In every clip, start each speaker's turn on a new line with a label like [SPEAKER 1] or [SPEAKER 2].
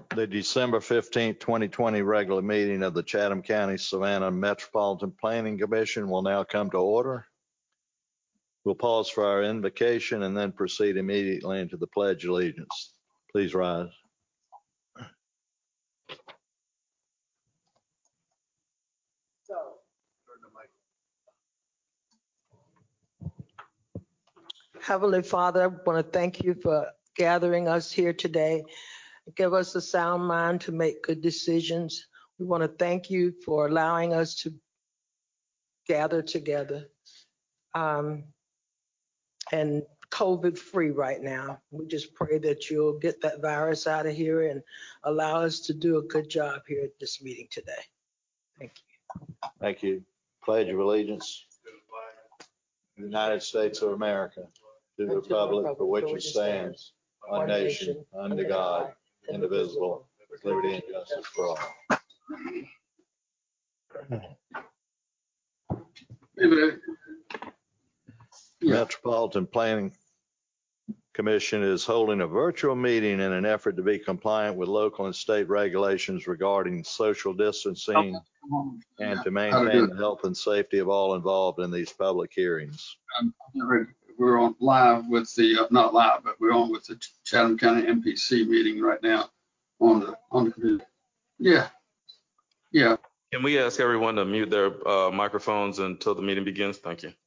[SPEAKER 1] The December 15th, 2020 regular meeting of the Chatham County Savannah Metropolitan Planning Commission will now come to order. We'll pause for our invocation and then proceed immediately into the Pledge of Allegiance. Please rise.
[SPEAKER 2] Heavenly Father, I want to thank you for gathering us here today. Give us a sound mind to make good decisions. We want to thank you for allowing us to gather together and COVID-free right now. We just pray that you'll get that virus out of here and allow us to do a good job here at this meeting today. Thank you.
[SPEAKER 1] Thank you. Pledge of Allegiance. United States of America, to the republic for which it stands, one nation, under God, indivisible, with liberty and justice for all. Metropolitan Planning Commission is holding a virtual meeting in an effort to be compliant with local and state regulations regarding social distancing and to maintain the health and safety of all involved in these public hearings.
[SPEAKER 3] We're on live with the, not live, but we're on with the Chatham County MPC meeting right now on the computer. Yeah.
[SPEAKER 4] Can we ask everyone to mute their microphones until the meeting begins? Thank you.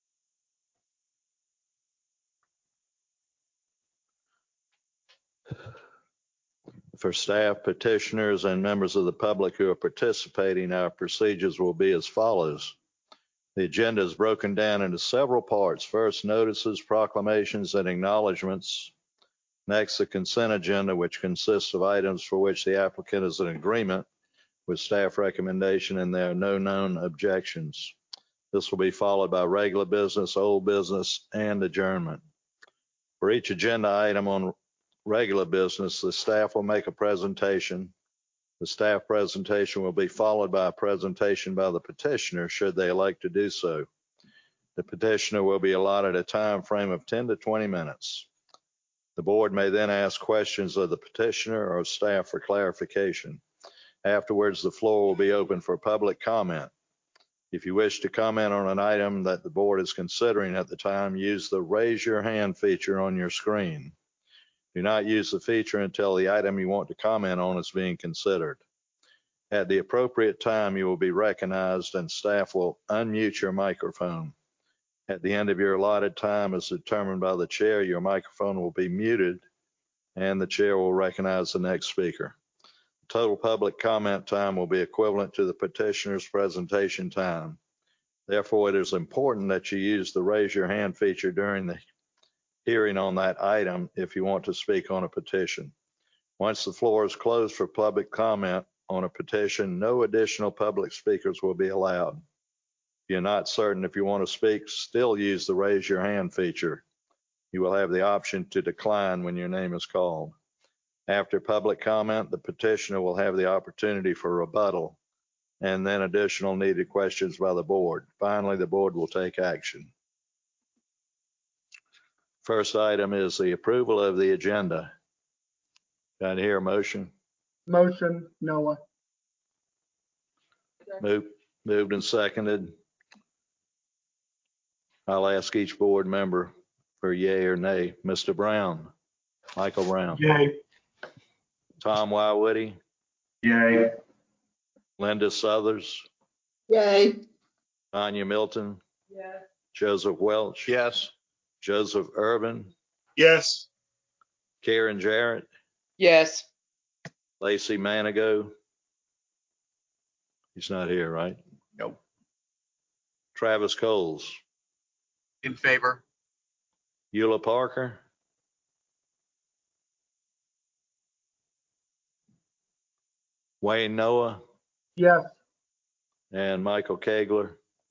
[SPEAKER 1] For staff, petitioners, and members of the public who are participating, our procedures will be as follows. The agenda is broken down into several parts. First, notices, proclamations, and acknowledgements. Next, the consent agenda, which consists of items for which the applicant is in agreement with staff recommendation and there are no known objections. This will be followed by regular business, old business, and adjournment. For each agenda item on regular business, the staff will make a presentation. The staff presentation will be followed by a presentation by the petitioner should they elect to do so. The petitioner will be allotted a time frame of 10 to 20 minutes. The board may then ask questions of the petitioner or staff for clarification. Afterwards, the floor will be open for public comment. If you wish to comment on an item that the board is considering at the time, use the raise your hand feature on your screen. Do not use the feature until the item you want to comment on is being considered. At the appropriate time, you will be recognized and staff will unmute your microphone. At the end of your allotted time, as determined by the chair, your microphone will be muted and the chair will recognize the next speaker. Total public comment time will be equivalent to the petitioner's presentation time. Therefore, it is important that you use the raise your hand feature during the hearing on that item if you want to speak on a petition. Once the floor is closed for public comment on a petition, no additional public speakers will be allowed. If you're not certain if you want to speak, still use the raise your hand feature. You will have the option to decline when your name is called. After public comment, the petitioner will have the opportunity for rebuttal and then additional needed questions by the board. Finally, the board will take action. First item is the approval of the agenda. Can I hear a motion?
[SPEAKER 5] Motion, Noah.
[SPEAKER 1] Moved and seconded. I'll ask each board member for yay or nay. Mr. Brown, Michael Brown.
[SPEAKER 5] Yay.
[SPEAKER 1] Tom Wildwoody.
[SPEAKER 5] Yay.
[SPEAKER 1] Linda Southers.
[SPEAKER 2] Yay.
[SPEAKER 1] Tanya Milton.
[SPEAKER 2] Yes.
[SPEAKER 1] Joseph Welch.
[SPEAKER 6] Yes.
[SPEAKER 1] Joseph Urban.
[SPEAKER 6] Yes.
[SPEAKER 1] Karen Jarrett.
[SPEAKER 7] Yes.
[SPEAKER 1] Lacey Manigo. He's not here, right?
[SPEAKER 6] Nope.
[SPEAKER 1] Travis Coles.
[SPEAKER 6] In favor.
[SPEAKER 1] Eula Parker. Wayne Noah.
[SPEAKER 5] Yes.
[SPEAKER 1] And Michael Kegler.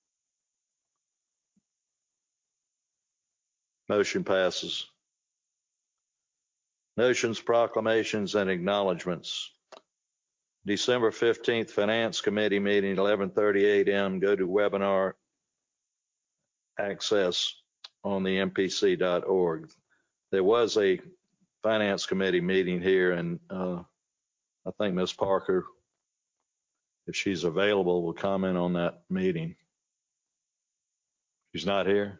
[SPEAKER 1] Motion passes. Notions, proclamations, and acknowledgements. December 15th, Finance Committee meeting, 11:30 a.m. Go to webinar access on the mpc.org. There was a Finance Committee meeting here, and I think Ms. Parker, if she's available, will comment on that meeting. She's not here.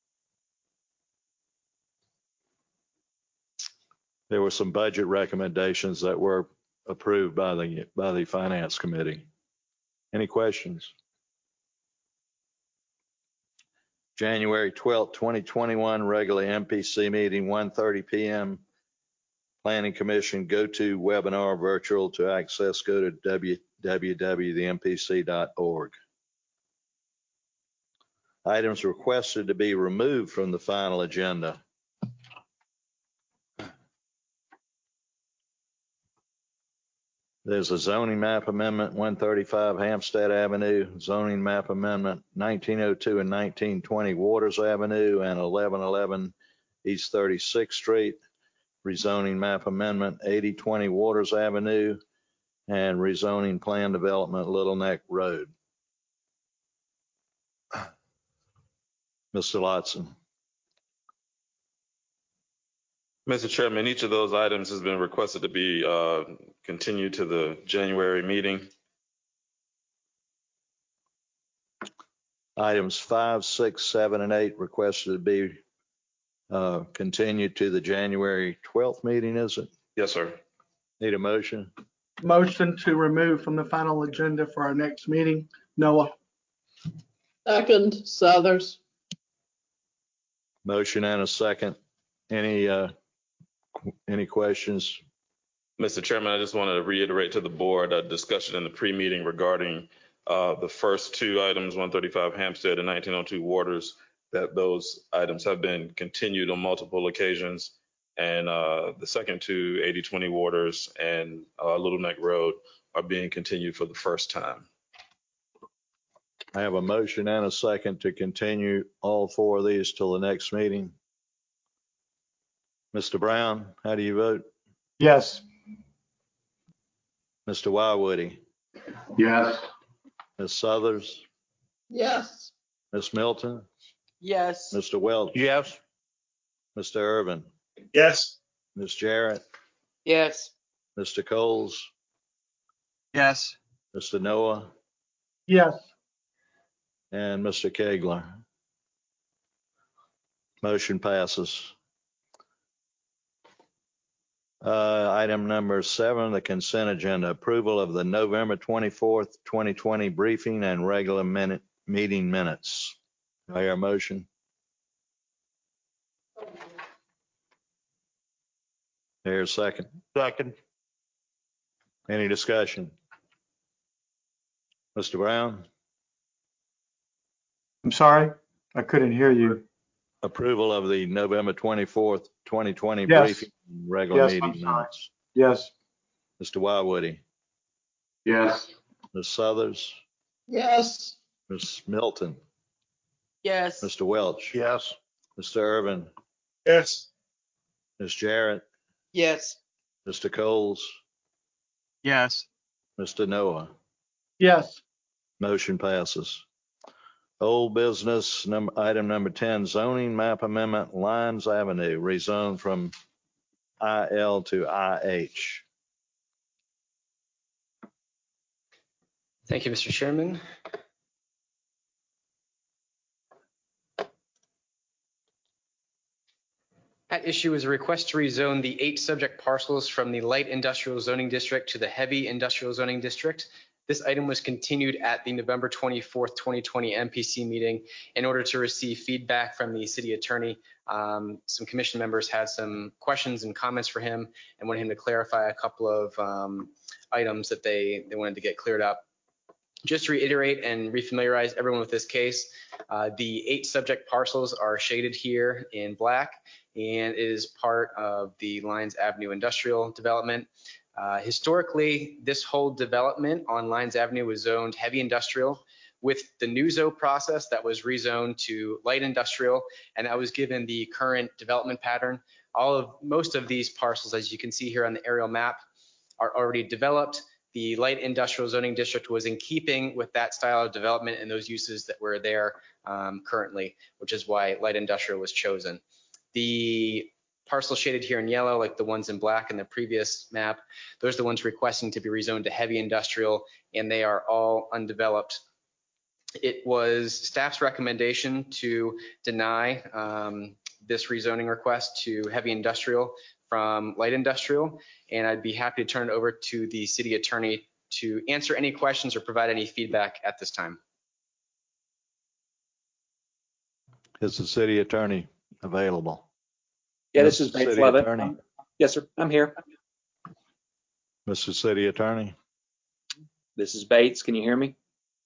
[SPEAKER 1] There were some budget recommendations that were approved by the Finance Committee. Any questions? January 12th, 2021, regular MPC meeting, 1:30 p.m. Planning Commission go-to webinar virtual. To access, go to www.thempc.org. Items requested to be removed from the final agenda. There's a zoning map amendment, 135 Hampstead Avenue, zoning map amendment, 1902 and 1920 Waters Avenue, and 1111 East 36th Street, rezoning map amendment, 8020 Waters Avenue, and rezoning plan development, Little Neck Road. Mr. Lotson.
[SPEAKER 4] Mr. Chairman, each of those items has been requested to be continued to the January meeting.
[SPEAKER 1] Items 5, 6, 7, and 8 requested to be continued to the January 12th meeting, is it?
[SPEAKER 4] Yes, sir.
[SPEAKER 1] Need a motion?
[SPEAKER 5] Motion to remove from the final agenda for our next meeting. Noah.
[SPEAKER 7] Second, Southers.
[SPEAKER 1] Motion and a second. Any questions?
[SPEAKER 4] Mr. Chairman, I just want to reiterate to the board a discussion in the pre-meeting regarding the first two items, 135 Hampstead and 1902 Waters, that those items have been continued on multiple occasions. And the second two, 8020 Waters and Little Neck Road, are being continued for the first time.
[SPEAKER 1] I have a motion and a second to continue all four of these till the next meeting. Mr. Brown, how do you vote?
[SPEAKER 5] Yes.
[SPEAKER 1] Mr. Wildwoody?
[SPEAKER 5] Yes.
[SPEAKER 1] Ms. Southers?
[SPEAKER 7] Yes.
[SPEAKER 1] Ms. Milton?
[SPEAKER 2] Yes.
[SPEAKER 1] Mr. Welch?
[SPEAKER 6] Yes.
[SPEAKER 1] Mr. Irvin?
[SPEAKER 6] Yes.
[SPEAKER 1] Ms. Jarrett?
[SPEAKER 7] Yes.
[SPEAKER 1] Mr. Coles?
[SPEAKER 6] Yes.
[SPEAKER 1] Mr. Noah?
[SPEAKER 5] Yes.
[SPEAKER 1] And Mr. Kegler? Motion passes. Item number 7, the consent agenda, approval of the November 24th, 2020 briefing and regular meeting minutes. Do I hear a motion? Here's a second.
[SPEAKER 6] Second.
[SPEAKER 1] Any discussion? Mr. Brown?
[SPEAKER 5] I'm sorry, I couldn't hear you.
[SPEAKER 1] Approval of the November 24th, 2020
[SPEAKER 5] Yes.
[SPEAKER 1] briefing and regular
[SPEAKER 5] Yes, I'm
[SPEAKER 1] meeting
[SPEAKER 5] sorry.
[SPEAKER 1] minutes.
[SPEAKER 5] Yes.
[SPEAKER 1] Mr. Wildwoody?
[SPEAKER 5] Yes.
[SPEAKER 1] Ms. Southers?
[SPEAKER 7] Yes.
[SPEAKER 1] Ms. Milton?
[SPEAKER 2] Yes.
[SPEAKER 1] Mr. Welch?
[SPEAKER 6] Yes.
[SPEAKER 1] Mr. Irvin?
[SPEAKER 6] Yes.
[SPEAKER 1] Ms. Jarrett?
[SPEAKER 7] Yes.
[SPEAKER 1] Mr. Coles?
[SPEAKER 6] Yes.
[SPEAKER 1] Mr. Noah?
[SPEAKER 5] Yes.
[SPEAKER 1] Motion passes. Old business, item number 10, zoning map amendment, Lyons Avenue, rezoned from IL to IH.
[SPEAKER 8] Thank you, Mr. Chairman. At issue is a request to rezone the 8 subject parcels from the light industrial zoning district to the heavy industrial zoning district. This item was continued at the November 24th, 2020 MPC meeting in order to receive feedback from the city attorney. Some commission members had some questions and comments for him and wanted him to clarify a couple of items that they wanted to get cleared up. Just to reiterate and refamiliarize everyone with this case, the 8 subject parcels are shaded here in black and is part of the Lyons Avenue industrial development. Historically, this whole development on Lyons Avenue was zoned heavy industrial. With the new zone process, that was rezoned to light industrial, and that was given the current development pattern. Most of these parcels, as you can see here on the aerial map, are already developed. The light industrial zoning district was in keeping with that style of development and those uses that were there currently, which is why light industrial was chosen. The parcels shaded here in yellow, like the ones in black in the previous map, those are the ones requesting to be rezoned to heavy industrial, and they are all undeveloped. It was staff's recommendation to deny this rezoning request to heavy industrial from light industrial, and I'd be happy to turn it over to the city attorney to answer any questions or provide any feedback at this time.
[SPEAKER 1] Is the city attorney available?
[SPEAKER 9] Yeah, this is Bates
[SPEAKER 1] City
[SPEAKER 9] Levitt.
[SPEAKER 1] Attorney.
[SPEAKER 9] Yes, sir. I'm here.
[SPEAKER 1] Mr. City Attorney?
[SPEAKER 9] This is Bates. Can you hear me?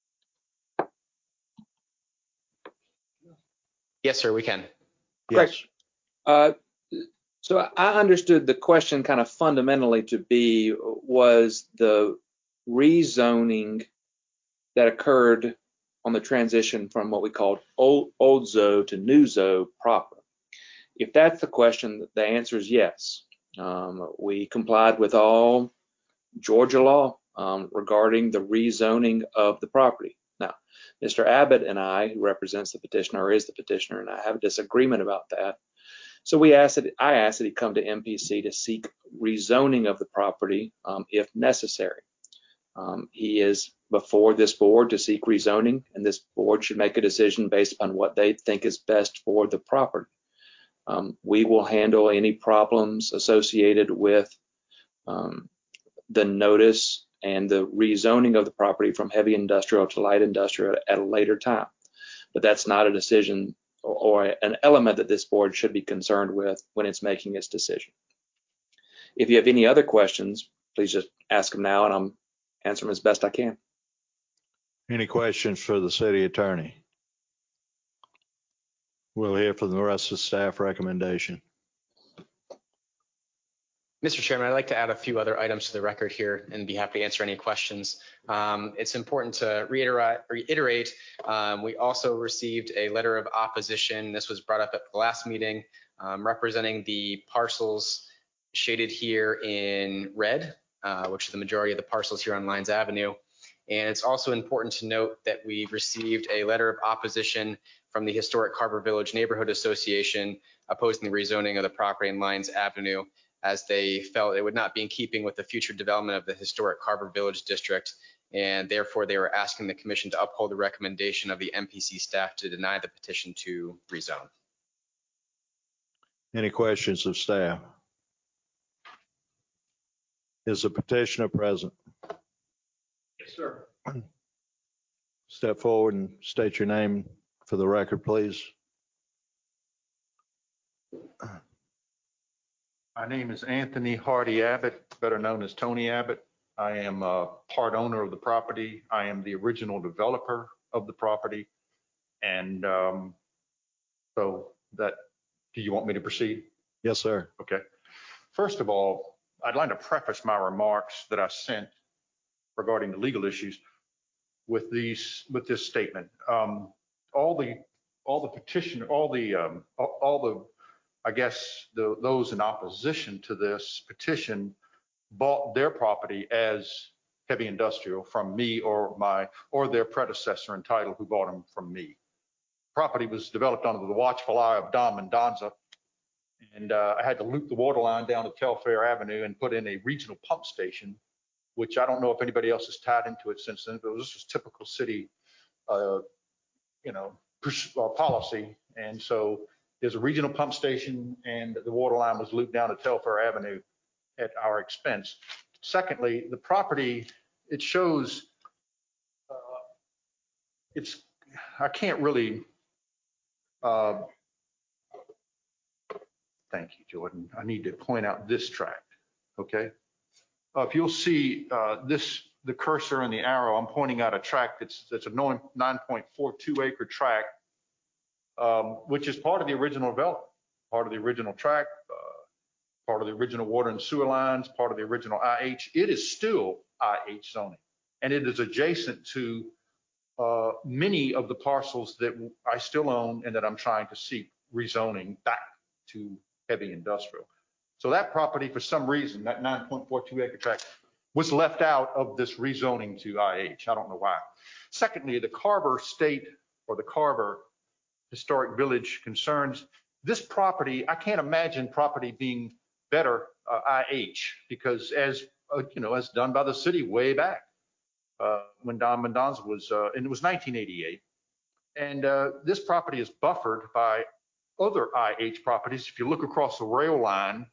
[SPEAKER 8] Yes, sir, we can.
[SPEAKER 1] Yes.
[SPEAKER 9] So I understood the question kind of fundamentally to be, was the rezoning that occurred on the transition from what we called old ZO to new ZO proper? If that's the question, the answer is yes. We complied with all Georgia law regarding the rezoning of the property. Now, Mr. Abbott and I, who represents the petitioner, or is the petitioner, and I have a disagreement about that. So I asked that he come to MPC to seek rezoning of the property if necessary. He is before this board to seek rezoning, and this board should make a decision based upon what they think is best for the property. We will handle any problems associated with the notice and the rezoning of the property from heavy industrial to light industrial at a later time. But that's not a decision or an element that this board should be concerned with when it's making its decision. If you have any other questions, please just ask them now and I'm answering them as best I can.
[SPEAKER 1] Any questions for the city attorney? We'll hear from the rest of the staff recommendation.
[SPEAKER 8] Mr. Chairman, I'd like to add a few other items to the record here and be happy to answer any questions. It's important to reiterate, we also received a letter of opposition. This was brought up at the last meeting, representing the parcels shaded here in red, which is the majority of the parcels here on Lyons Avenue. And it's also important to note that we received a letter of opposition from the Historic Carver Village Neighborhood Association opposing the rezoning of the property in Lyons Avenue, as they felt it would not be in keeping with the future development of the historic Carver Village District, and therefore they were asking the commission to uphold the recommendation of the MPC staff to deny the petition to rezone.
[SPEAKER 1] Any questions of staff? Is the petitioner present?
[SPEAKER 6] Yes, sir.
[SPEAKER 1] Step forward and state your name for the record, please.
[SPEAKER 10] My name is Anthony Hardy Abbott, better known as Tony Abbott. I am a part owner of the property. I am the original developer of the property. And so that, do you want me to proceed?
[SPEAKER 1] Yes, sir.
[SPEAKER 10] Okay. First of all, I'd like to preface my remarks that I sent regarding the legal issues with this statement. Those in opposition to this petition bought their property as heavy industrial from me or their predecessor in title who bought them from me. Property was developed under the watchful eye of Don Mendoza, and I had to loop the water line down to Telfair Avenue and put in a regional pump station, which I don't know if anybody else has tied into it since then, but this was typical city, policy. And so there's a regional pump station and the water line was looped down to Telfair Avenue at our expense. Secondly, the property, it shows, I can't really, thank you, Jordan. I need to point out this tract, okay? If you'll see the cursor and the arrow, I'm pointing out a tract that's a 9.42 acre tract, which is part of the original development, part of the original tract, part of the original water and sewer lines, part of the original IH. It is still IH zoning, and it is adjacent to many of the parcels that I still own and that I'm trying to seek rezoning back to heavy industrial. So that property, for some reason, that 9.42 acre tract was left out of this rezoning to IH. I don't know why. Secondly, the Carver State or the Carver Historic Village concerns, this property, I can't imagine property being better IH, because as as done by the city way back when Don Mendoza was, and it was 1988. And this property is buffered by other IH properties. If you look across the rail line,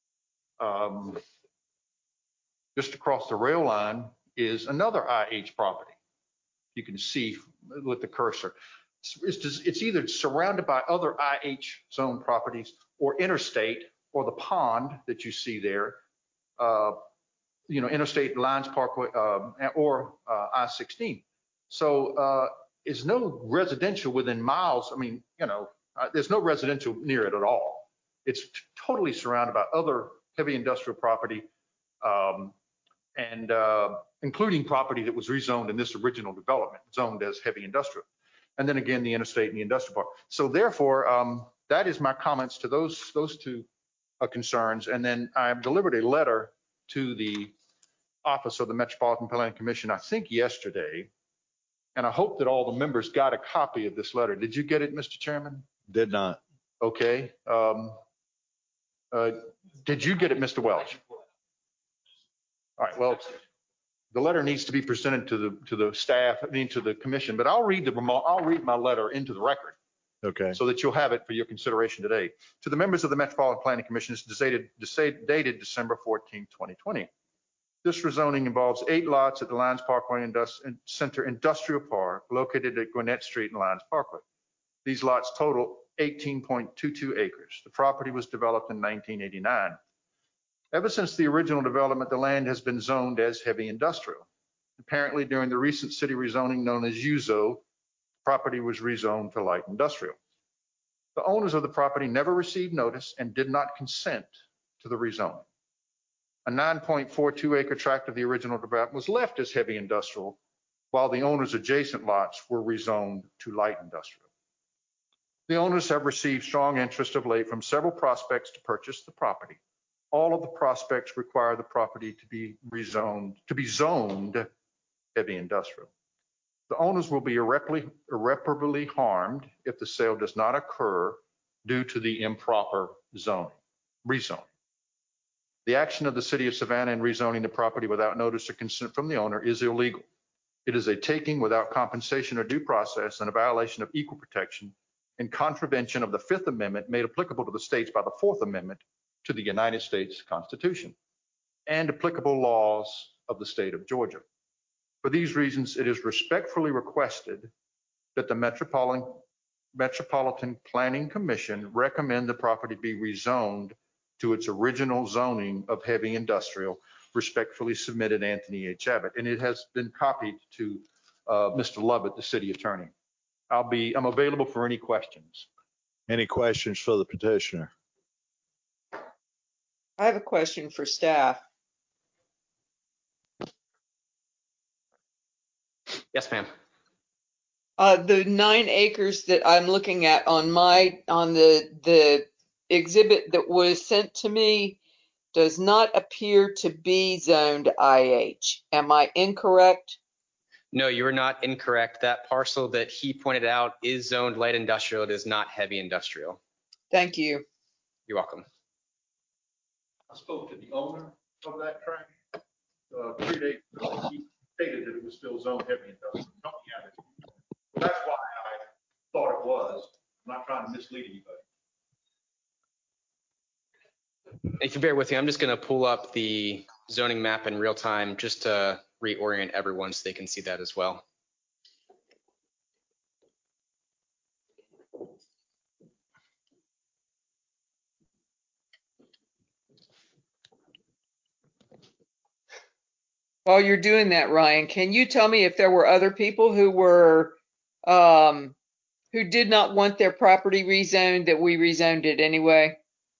[SPEAKER 10] just across the rail line is another IH property. You can see with the cursor. It's either surrounded by other IH zone properties or interstate, or the pond that you see there, Interstate Lines Parkway or I-16. So it's no residential within miles. I mean, there's no residential near it at all. It's totally surrounded by other heavy industrial property, and including property that was rezoned in this original development, zoned as heavy industrial. And then again, the interstate and the industrial park. So therefore, that is my comments to those two concerns. And then I've delivered a letter to the Office of the Metropolitan Planning Commission, I think yesterday, and I hope that all the members got a copy of this letter. Did you get it, Mr. Chairman?
[SPEAKER 1] Did not.
[SPEAKER 10] Okay. Did you get it, Mr. Welch? All right. Well, the letter needs to be presented to the staff, to the commission. But I'll read my letter into the record.
[SPEAKER 1] Okay.
[SPEAKER 10] So that you'll have it for your consideration today. To the members of the Metropolitan Planning Commission, it's dated December 14, 2020. This rezoning involves 8 lots at the Lions Parkway Center Industrial Park, located at Gwinnett Street and Lions Parkway. These lots total 18.22 acres. The property was developed in 1989. Ever since the original development, the land has been zoned as heavy industrial. Apparently, during the recent city rezoning known as UZO, property was rezoned to light industrial. The owners of the property never received notice and did not consent to the rezoning. A 9.42 acre tract of the original development was left as heavy industrial, while the owners' adjacent lots were rezoned to light industrial. The owners have received strong interest of late from several prospects to purchase the property. All of the prospects require the property to be zoned heavy industrial. The owners will be irreparably harmed if the sale does not occur due to the improper rezoning. The action of the city of Savannah in rezoning the property without notice or consent from the owner is illegal. It is a taking without compensation or due process and a violation of equal protection in contravention of the 5th Amendment made applicable to the states by the 4th Amendment to the United States Constitution and applicable laws of the state of Georgia. For these reasons, it is respectfully requested that the Metropolitan Planning Commission recommend the property be rezoned to its original zoning of heavy industrial. Respectfully submitted, Anthony H. Abbott. And it has been copied to Mr. Lovett, the city attorney. I'm available for any questions.
[SPEAKER 1] Any questions for the petitioner?
[SPEAKER 7] I have a question for staff.
[SPEAKER 8] Yes, ma'am.
[SPEAKER 7] The 9 acres that I'm looking at on the exhibit that was sent to me does not appear to be zoned IH. Am I incorrect?
[SPEAKER 8] No, you are not incorrect. That parcel that he pointed out is zoned light industrial. It is not heavy industrial.
[SPEAKER 7] Thank you.
[SPEAKER 8] You're welcome.
[SPEAKER 10] I spoke to the owner of that tract 3 days ago. He stated that it was still zoned heavy industrial. That's why I thought it was. I'm not trying to mislead anybody.
[SPEAKER 8] If you bear with me, I'm just going to pull up the zoning map in real time just to reorient everyone so they can see that as well.
[SPEAKER 7] While you're doing that, Ryan, can you tell me if there were other people who were who did not want their property rezoned that we rezoned it anyway?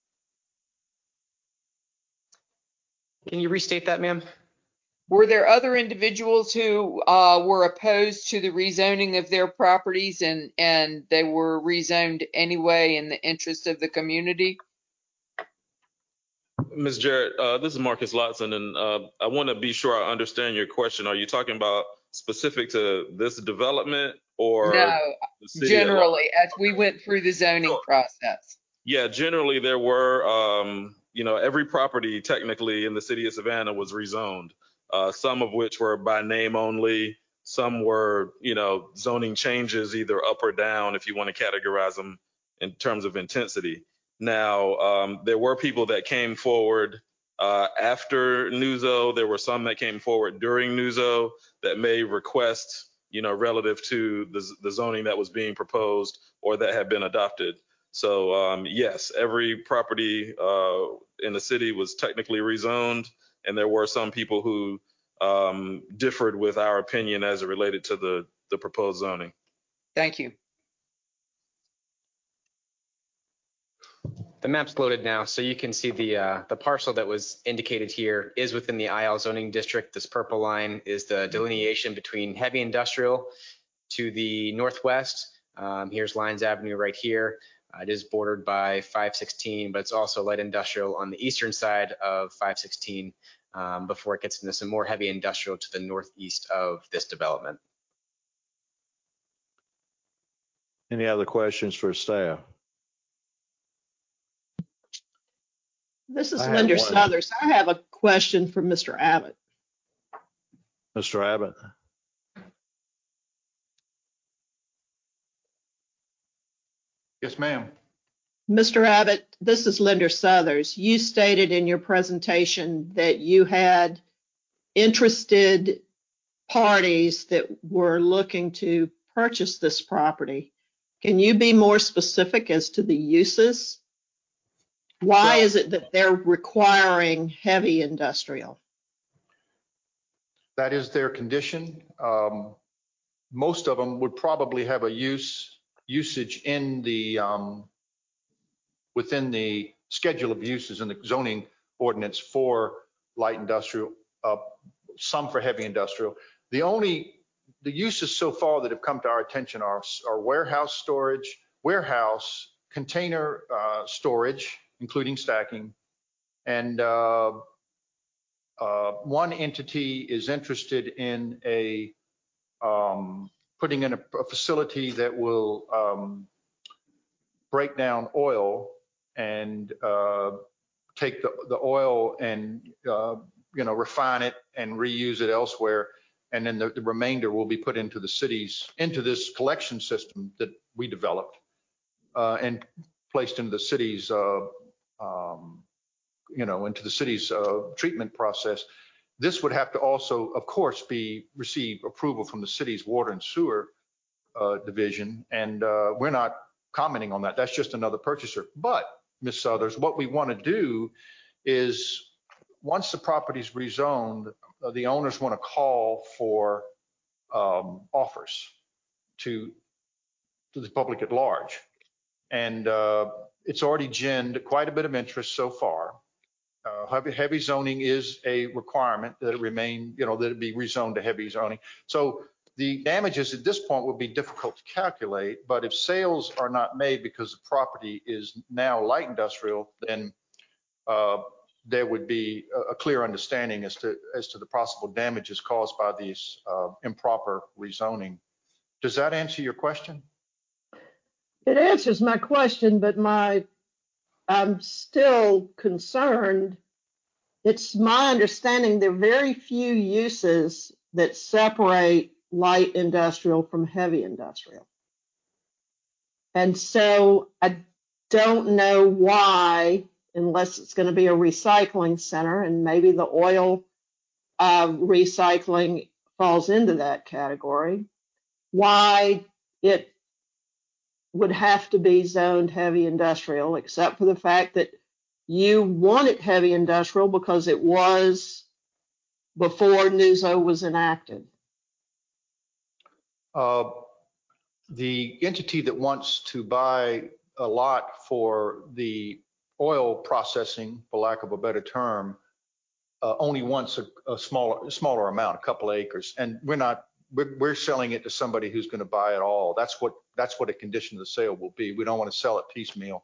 [SPEAKER 8] Can you restate that, ma'am?
[SPEAKER 7] Were there other individuals who were opposed to the rezoning of their properties and they were rezoned anyway in the interest of the community?
[SPEAKER 4] Ms. Jarrett, this is Marcus Lotson, and I want to be sure I understand your question. Are you talking about specific to this development or
[SPEAKER 7] No,
[SPEAKER 4] the city
[SPEAKER 7] generally, as we went through the zoning process?
[SPEAKER 4] Yeah, generally there were, every property technically in the city of Savannah was rezoned. Some of which were by name only. Some were, zoning changes either up or down if you want to categorize them in terms of intensity. Now, there were people that came forward after NUZO. There were some that came forward during NUZO that made requests, relative to the zoning that was being proposed or that had been adopted. So yes, every property in the city was technically rezoned, and there were some people who differed with our opinion as it related to the proposed zoning.
[SPEAKER 7] Thank you.
[SPEAKER 8] The map's loaded now, so you can see the parcel that was indicated here is within the IL zoning district. This purple line is the delineation between heavy industrial to the northwest. Here's Lyons Avenue right here. It is bordered by 516, but it's also light industrial on the eastern side of 516 before it gets into some more heavy industrial to the northeast of this development.
[SPEAKER 1] Any other questions for staff?
[SPEAKER 11] This is
[SPEAKER 1] I have
[SPEAKER 11] Linda
[SPEAKER 1] one.
[SPEAKER 11] Southers. I have a question for Mr. Abbott.
[SPEAKER 1] Mr. Abbott?
[SPEAKER 10] Yes, ma'am.
[SPEAKER 11] Mr. Abbott, this is Linda Southers. You stated in your presentation that you had interested parties that were looking to purchase this property. Can you be more specific as to the uses? Why is it that they're requiring heavy industrial?
[SPEAKER 10] That is their condition. Most of them would probably have a usage in the within the schedule of uses in the zoning ordinance for light industrial, some for heavy industrial. The uses so far that have come to our attention are warehouse storage, warehouse, container storage, including stacking, and one entity is interested in putting in a facility that will break down oil and take the oil and refine it and reuse it elsewhere, and then the remainder will be put into this collection system that we developed and placed into the city's into the city's treatment process. This would have to also, of course, receive approval from the city's water and sewer division, and we're not commenting on that. That's just another purchaser. But Ms. Southers, what we want to do is, once the property's rezoned, the owners want to call for offers to the public at large, and it's already generated quite a bit of interest so far. Heavy zoning is a requirement that it remain, that it be rezoned to heavy zoning. So the damages at this point would be difficult to calculate, but if sales are not made because the property is now light industrial, then there would be a clear understanding as to the possible damages caused by these improper rezoning. Does that answer your question?
[SPEAKER 11] It answers my question, but I'm still concerned. It's my understanding there are very few uses that separate light industrial from heavy industrial. And so I don't know why, unless it's going to be a recycling center, and maybe the oil recycling falls into that category, why it would have to be zoned heavy industrial, except for the fact that you wanted heavy industrial because it was before NUZO was enacted.
[SPEAKER 10] The entity that wants to buy a lot for the oil processing, for lack of a better term, only wants a smaller amount, a couple of acres, and we're selling it to somebody who's going to buy it all. That's what a condition of the sale will be. We don't want to sell it piecemeal.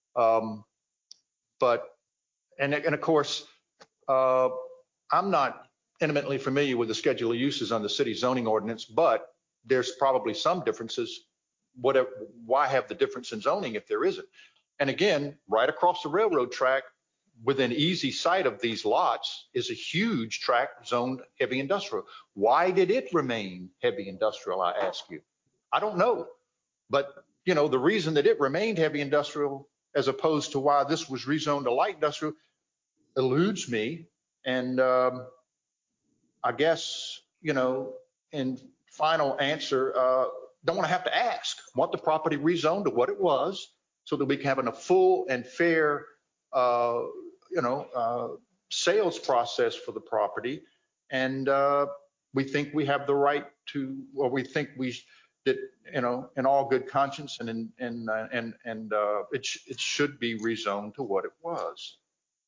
[SPEAKER 10] But of course, I'm not intimately familiar with the schedule of uses on the city zoning ordinance, but there's probably some differences. Why have the difference in zoning if there isn't? And again, right across the railroad track, within easy sight of these lots, is a huge tract zoned heavy industrial. Why did it remain heavy industrial, I ask you? I don't know. But, you know, the reason that it remained heavy industrial as opposed to why this was rezoned to light industrial eludes me. And I guess, you know, in final answer, don't want to have to ask. Want the property rezoned to what it was so that we can have a full and fair, sales process for the property. And we think we have the right to, or we think that, you know, in all good conscience and it should be rezoned to what it was.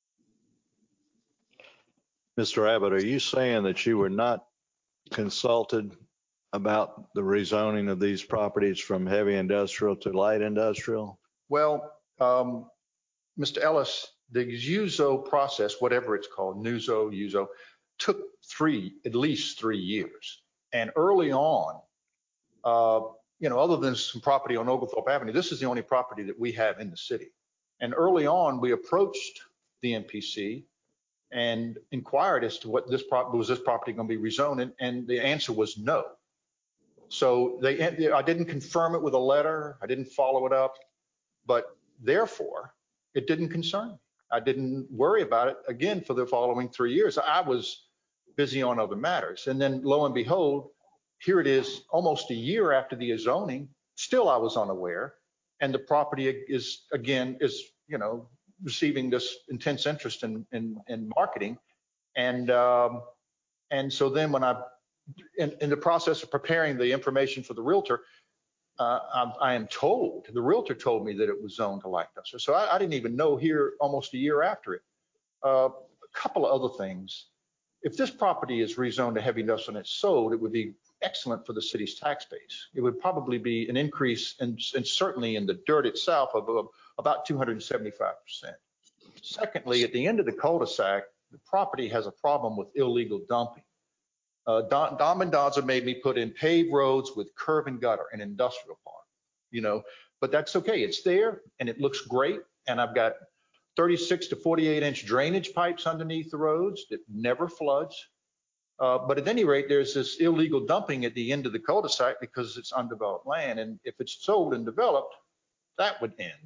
[SPEAKER 1] Mr. Abbott, are you saying that you were not consulted about the rezoning of these properties from heavy industrial to light industrial?
[SPEAKER 10] Well, Mr. Ellis, the UZO process, whatever it's called, UZO, took at least 3 years. And early on, other than some property on Oglethorpe Avenue, this is the only property that we have in the city. And early on, we approached the MPC and inquired as to what this property going to be rezoned, and the answer was no. So I didn't confirm it with a letter. I didn't follow it up, but therefore it didn't concern me. I didn't worry about it again for the following 3 years. I was busy on other matters. And then lo and behold, here it is almost a year after the zoning, still I was unaware. And the property is receiving this intense interest in marketing. And so then when in the process of preparing the information for the realtor, I am told, the realtor told me that it was zoned to light industrial. So I didn't even know here almost a year after it. A couple of other things. If this property is rezoned to heavy industrial and it's sold, it would be excellent for the city's tax base. It would probably be an increase and certainly in the dirt itself of about 275%. Secondly, at the end of the cul-de-sac, the property has a problem with illegal dumping. Don Mendoza made me put in paved roads with curb and gutter, an industrial park, but that's okay. It's there and it looks great. And I've got 36 to 48 inch drainage pipes underneath the roads that never floods. But at any rate, there's this illegal dumping at the end of the cul-de-sac because it's undeveloped land. And if it's sold and developed, that would end.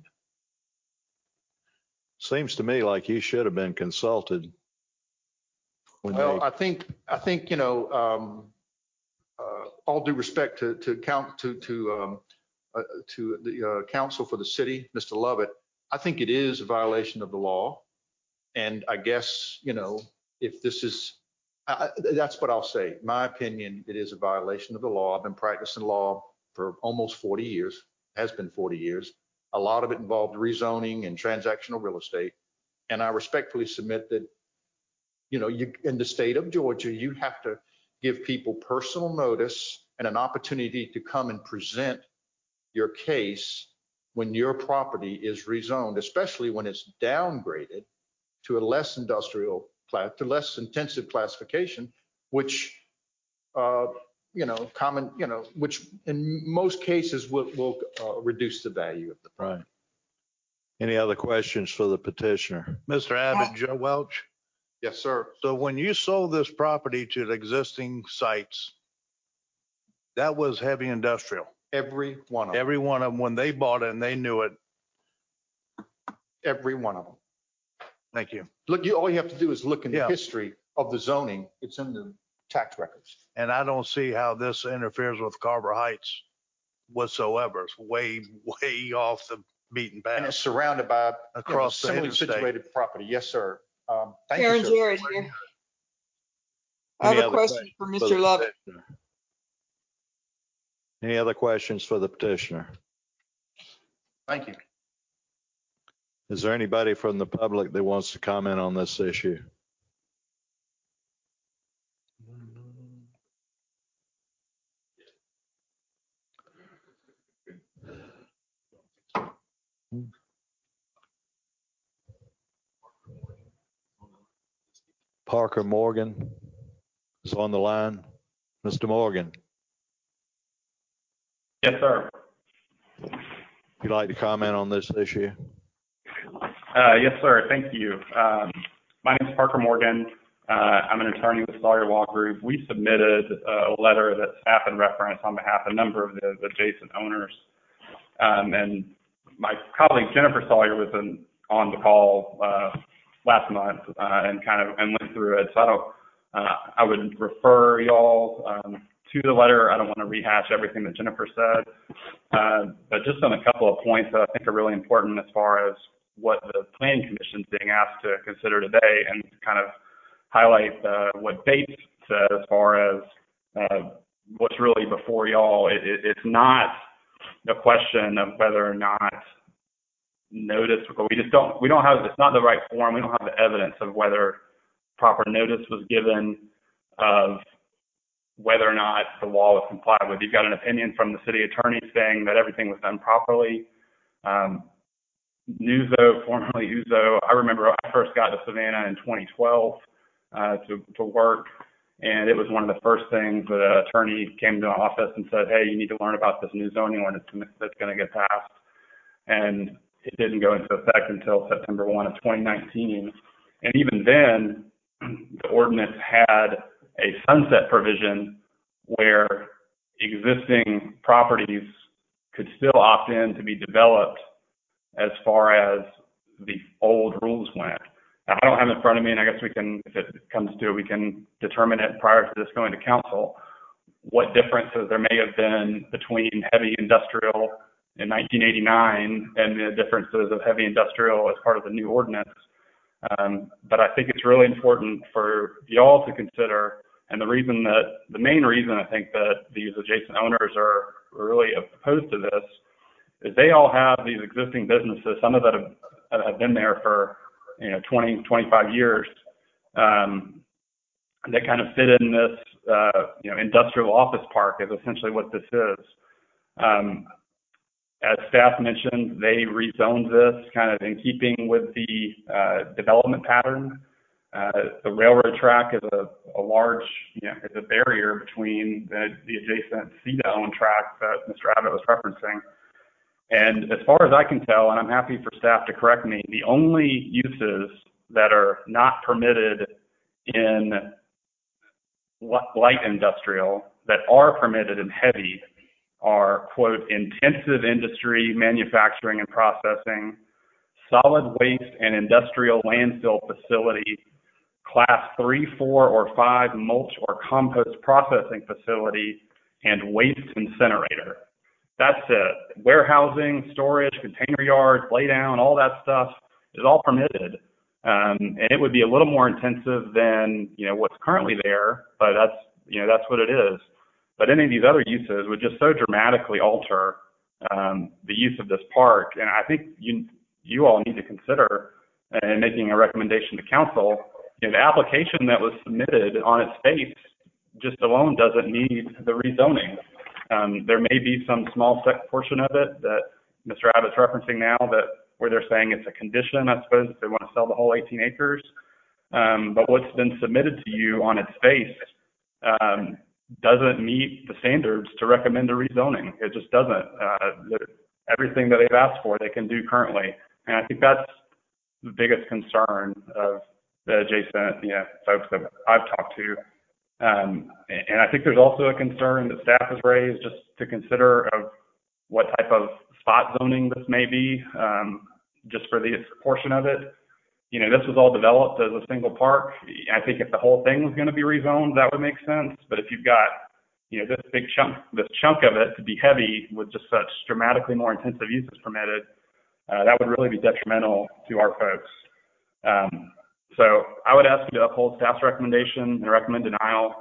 [SPEAKER 1] Seems to me like you should have been consulted.
[SPEAKER 10] Well, I think all due respect to the counsel for the city, Mr. Lovett, I think it is a violation of the law. And I guess, if this is, that's what I'll say. My opinion, it is a violation of the law. I've been practicing law for almost 40 years, has been 40 years. A lot of it involved rezoning and transactional real estate. And I respectfully submit that, in the state of Georgia, you have to give people personal notice and an opportunity to come and present your case when your property is rezoned, especially when it's downgraded to a less industrial class, to less intensive classification, which, which in most cases will reduce the value of the property.
[SPEAKER 1] Right. Any other questions for the petitioner?
[SPEAKER 12] Mr. Abbott, Joe Welch.
[SPEAKER 10] Yes, sir.
[SPEAKER 12] So when you sold this property to the existing sites, that was heavy industrial.
[SPEAKER 10] Every one of them.
[SPEAKER 12] Every one of them, when they bought it and they knew it.
[SPEAKER 10] Every one of them.
[SPEAKER 12] Thank you.
[SPEAKER 10] Look, all you have to do is look in the history of the zoning. It's in the tax records.
[SPEAKER 12] And I don't see how this interferes with Carver Heights whatsoever. It's way, way off the beaten path.
[SPEAKER 10] And it's surrounded by
[SPEAKER 12] across the
[SPEAKER 10] similarly
[SPEAKER 12] interstate.
[SPEAKER 10] Situated property. Yes, sir. Thank
[SPEAKER 7] Karen
[SPEAKER 10] you, sir.
[SPEAKER 7] Jarrett here. I have a question for Mr. Lovett.
[SPEAKER 1] Any other questions for the petitioner?
[SPEAKER 10] Thank you.
[SPEAKER 1] Is there anybody from the public that wants to comment on this issue? Parker Morgan is on the line. Mr. Morgan.
[SPEAKER 6] Yes, sir.
[SPEAKER 1] Would you like to comment on this issue?
[SPEAKER 6] Yes, sir. Thank you. My name is Parker Morgan. I'm an attorney with Sawyer Law Group. We submitted a letter that staff had referenced on behalf of a number of the adjacent owners. And my colleague Jennifer Sawyer was on the call last month and went through it. So I would refer y'all to the letter. I don't want to rehash everything that Jennifer said, but just on a couple of points that I think are really important as far as what the Planning Commission is being asked to consider today, and kind of highlight what Bates said as far as what's really before y'all. It's not a question of whether or not notice, because we don't have, it's not the right form. We don't have the evidence of whether proper notice was given, of whether or not the law was complied with. You've got an opinion from the city attorney saying that everything was done properly. Newzo, formerly Uzo, I remember I first got to Savannah in 2012 to work, and it was one of the first things that an attorney came to my office and said, hey, you need to learn about this new zoning ordinance that's going to get passed. And it didn't go into effect until September 1 of 2019. And even then, the ordinance had a sunset provision where existing properties could still opt in to be developed as far as the old rules went. Now, I don't have it in front of me, and I guess we can, if it comes to it, we can determine it prior to this going to council, what differences there may have been between heavy industrial in 1989 and the differences of heavy industrial as part of the new ordinance. But I think it's really important for y'all to consider, and the main reason I think that these adjacent owners are really opposed to this is they all have these existing businesses, some of them have been there for 20, 25 years, that kind of fit in this industrial office park is essentially what this is. As staff mentioned, they rezoned this kind of in keeping with the development pattern. The railroad track is a large, it's a barrier between the adjacent CEDA-owned track that Mr. Abbott was referencing. And as far as I can tell, and I'm happy for staff to correct me, the only uses that are not permitted in light industrial that are permitted in heavy are, quote, intensive industry, manufacturing and processing, solid waste and industrial landfill facility, class 3, 4, or 5 mulch or compost processing facility, and waste incinerator. That's it. Warehousing, storage, container yards, laydown, all that stuff is all permitted. And it would be a little more intensive than, what's currently there, but that's what it is. But any of these other uses would just so dramatically alter the use of this park. And I think you all need to consider in making a recommendation to council, the application that was submitted on its face just alone doesn't need the rezoning. There may be some small portion of it that Mr. Abbott's referencing now where they're saying it's a condition, I suppose, if they want to sell the whole 18 acres. But what's been submitted to you on its face doesn't meet the standards to recommend a rezoning. It just doesn't. Everything that they've asked for, they can do currently. And I think that's the biggest concern of the adjacent folks that I've talked to. And I think there's also a concern that staff has raised just to consider of what type of spot zoning this may be, just for this portion of it. This was all developed as a single park. I think if the whole thing was going to be rezoned, that would make sense. But if you've got, this chunk of it to be heavy with just such dramatically more intensive uses permitted, that would really be detrimental to our folks. So I would ask you to uphold staff's recommendation and recommend denial.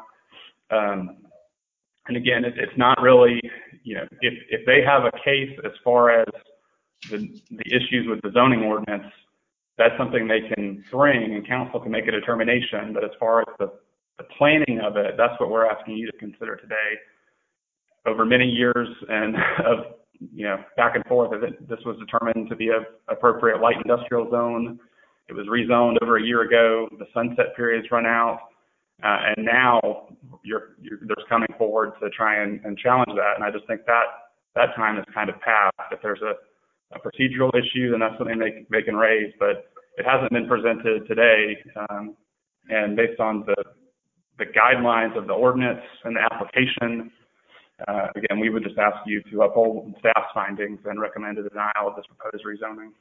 [SPEAKER 6] And again, it's not really, if they have a case as far as the issues with the zoning ordinance, that's something they can bring and council can make a determination. But as far as the planning of it, that's what we're asking you to consider today. Over many years and of, back and forth, this was determined to be an appropriate light industrial zone. It was rezoned over a year ago. The sunset period's run out. And now there's coming forward to try and challenge that. And I just think that time has kind of passed. If there's a procedural issue, then that's something they can raise, but it hasn't been presented today. And based on the guidelines of the ordinance and the application, again, we would just ask you to uphold staff's findings and recommend a denial of this proposed rezoning.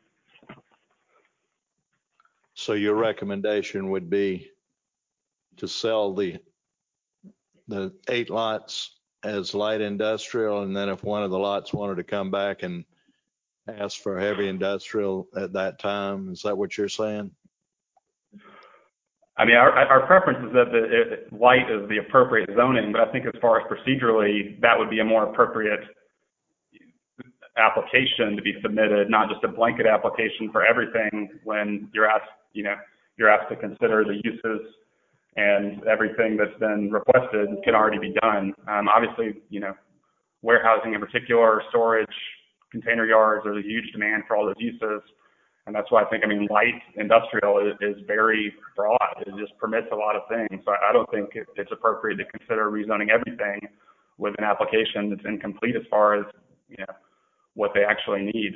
[SPEAKER 1] So your recommendation would be to sell the 8 lots as light industrial, and then if one of the lots wanted to come back and ask for heavy industrial at that time, is that what you're saying?
[SPEAKER 6] I mean, our preference is that light is the appropriate zoning, but I think as far as procedurally, that would be a more appropriate application to be submitted, not just a blanket application for everything when you're asked to consider the uses and everything that's been requested can already be done. Obviously, warehousing in particular, storage, container yards, there's a huge demand for all those uses. And that's why I think, light industrial is very broad. It just permits a lot of things. So I don't think it's appropriate to consider rezoning everything with an application that's incomplete as far as, what they actually need.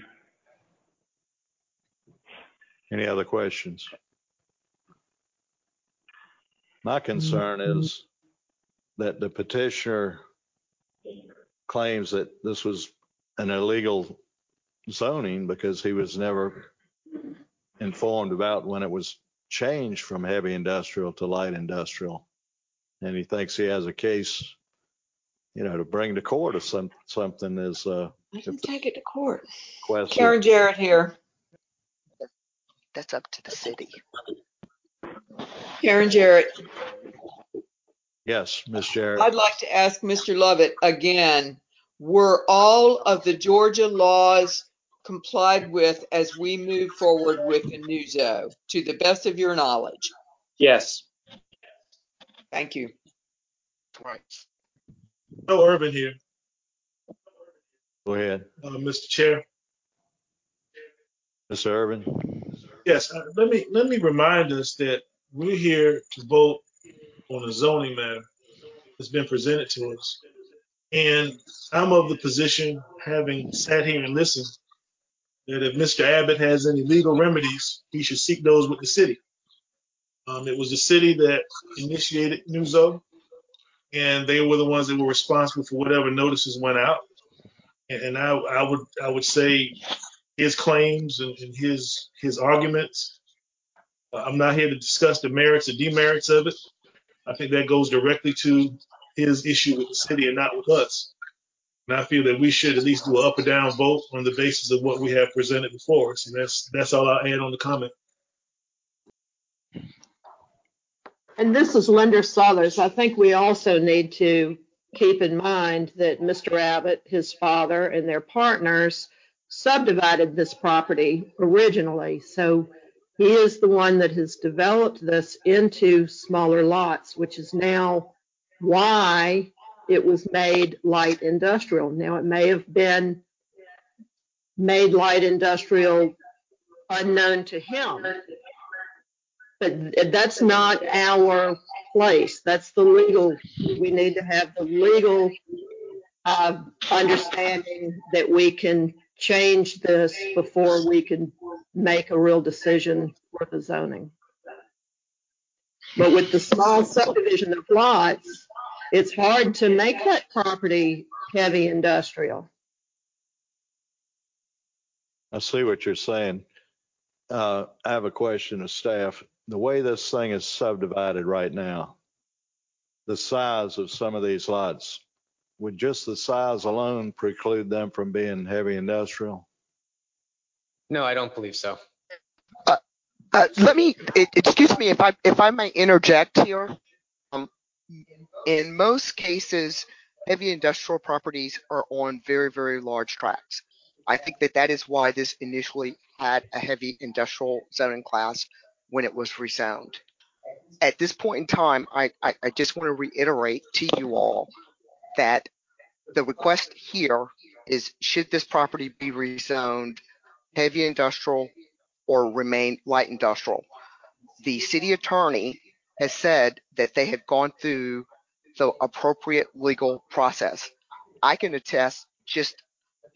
[SPEAKER 1] Any other questions? My concern is that the petitioner claims that this was an illegal zoning because he was never informed about when it was changed from heavy industrial to light industrial. And he thinks he has a case, to bring to court or something is.
[SPEAKER 7] I can take it to court.
[SPEAKER 1] Question.
[SPEAKER 7] Karen Jarrett here.
[SPEAKER 13] That's up to the city.
[SPEAKER 7] Karen Jarrett.
[SPEAKER 1] Yes, Ms. Jarrett.
[SPEAKER 7] I'd like to ask Mr. Lovett again, were all of the Georgia laws complied with as we move forward with the new zone, to the best of your knowledge?
[SPEAKER 9] Yes.
[SPEAKER 7] Thank you.
[SPEAKER 13] Right.
[SPEAKER 14] Joe Urban here.
[SPEAKER 1] Go ahead.
[SPEAKER 14] Mr. Chair.
[SPEAKER 1] Mr. Urban.
[SPEAKER 14] Yes, let me remind us that we're here to vote on a zoning matter that's been presented to us. And I'm of the position, having sat here and listened, that if Mr. Abbott has any legal remedies, he should seek those with the city. It was the city that initiated NUZO, and they were the ones that were responsible for whatever notices went out. And I would say his claims and his arguments. I'm not here to discuss the merits or demerits of it. I think that goes directly to his issue with the city and not with us. And I feel that we should at least do an up or down vote on the basis of what we have presented before us. And that's all I'll add on the comment.
[SPEAKER 11] And this is Linda Southers. I think we also need to keep in mind that Mr. Abbott, his father, and their partners subdivided this property originally. So he is the one that has developed this into smaller lots, which is now why it was made light industrial. Now, it may have been made light industrial unknown to him, but that's not our place. That's the legal. We need to have the legal understanding that we can change this before we can make a real decision for the zoning. But with the small subdivision of lots, it's hard to make that property heavy industrial.
[SPEAKER 1] I see what you're saying. I have a question of staff. The way this thing is subdivided right now, the size of some of these lots, would just the size alone preclude them from being heavy industrial?
[SPEAKER 8] No, I don't believe so.
[SPEAKER 13] Excuse me if I may interject here. In most cases, heavy industrial properties are on very, very large tracts. I think that is why this initially had a heavy industrial zoning class when it was rezoned. At this point in time, I just want to reiterate to you all that the request here is, should this property be rezoned heavy industrial or remain light industrial? The city attorney has said that they have gone through the appropriate legal process. I can attest, just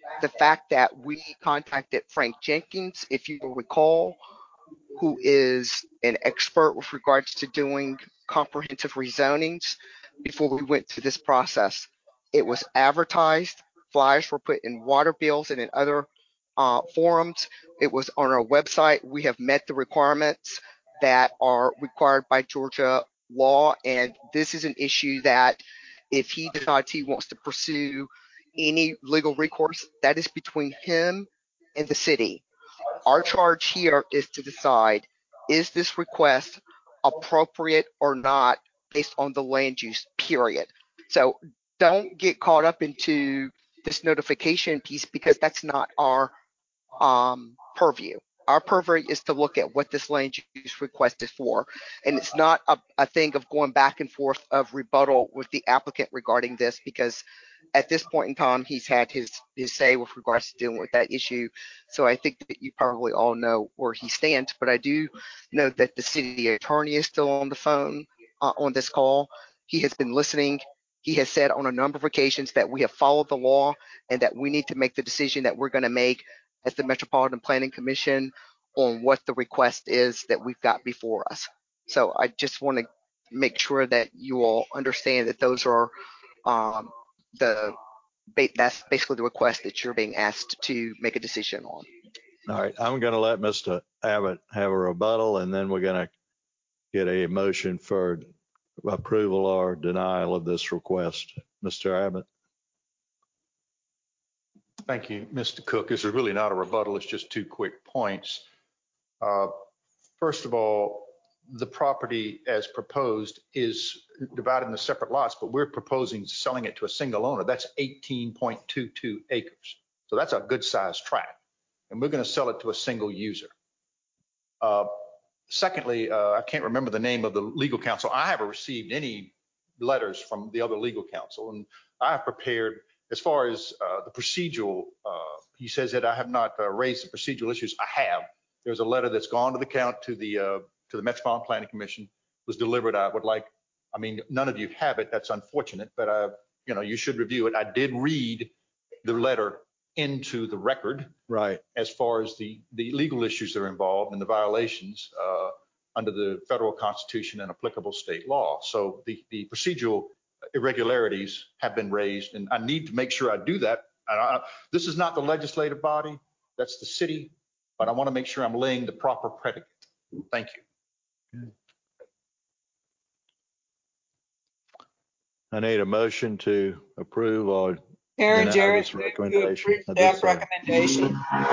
[SPEAKER 13] the fact that we contacted Frank Jenkins, if you will recall, who is an expert with regards to doing comprehensive rezonings before we went through this process. It was advertised, flyers were put in water bills and in other forums. It was on our website. We have met the requirements that are required by Georgia law, and this is an issue that if he decides he wants to pursue any legal recourse, that is between him and the city. Our charge here is to decide, is this request appropriate or not based on the land use, period. So don't get caught up into this notification piece because that's not our purview. Our purview is to look at what this land use request is for. And it's not a thing of going back and forth of rebuttal with the applicant regarding this, because at this point in time, he's had his say with regards to dealing with that issue. So I think that you probably all know where he stands, but I do know that the city attorney is still on the phone on this call. He has been listening. He has said on a number of occasions that we have followed the law and that we need to make the decision that we're going to make as the Metropolitan Planning Commission on what the request is that we've got before us. So I just want to make sure that you all understand that those are that's basically the request that you're being asked to make a decision on.
[SPEAKER 1] All right, I'm going to let Mr. Abbott have a rebuttal, and then we're going to get a motion for approval or denial of this request. Mr. Abbott.
[SPEAKER 10] Thank you, Mr. Cook. This is really not a rebuttal. It's just 2 quick points. First of all, the property as proposed is divided into separate lots, but we're proposing selling it to a single owner. That's 18.22 acres. So that's a good sized tract, and we're going to sell it to a single user. Secondly, I can't remember the name of the legal counsel. I haven't received any letters from the other legal counsel, and I have prepared as far as the procedural. He says that I have not raised the procedural issues. I have. There's a letter that's gone to the Metropolitan Planning Commission, was delivered. I mean, none of you have it. That's unfortunate, but you should review it. I did read the letter into the record, right, as far as the legal issues that are involved and the violations under the federal constitution and applicable state law. So the procedural irregularities have been raised, and I need to make sure I do that. This is not the legislative body, that's the city, but I want to make sure I'm laying the proper predicate. Thank you.
[SPEAKER 1] I need a motion to approve or
[SPEAKER 7] Karen
[SPEAKER 1] deny
[SPEAKER 7] Jarrett,
[SPEAKER 1] this
[SPEAKER 7] move to
[SPEAKER 1] recommendation.
[SPEAKER 7] approve staff recommendation.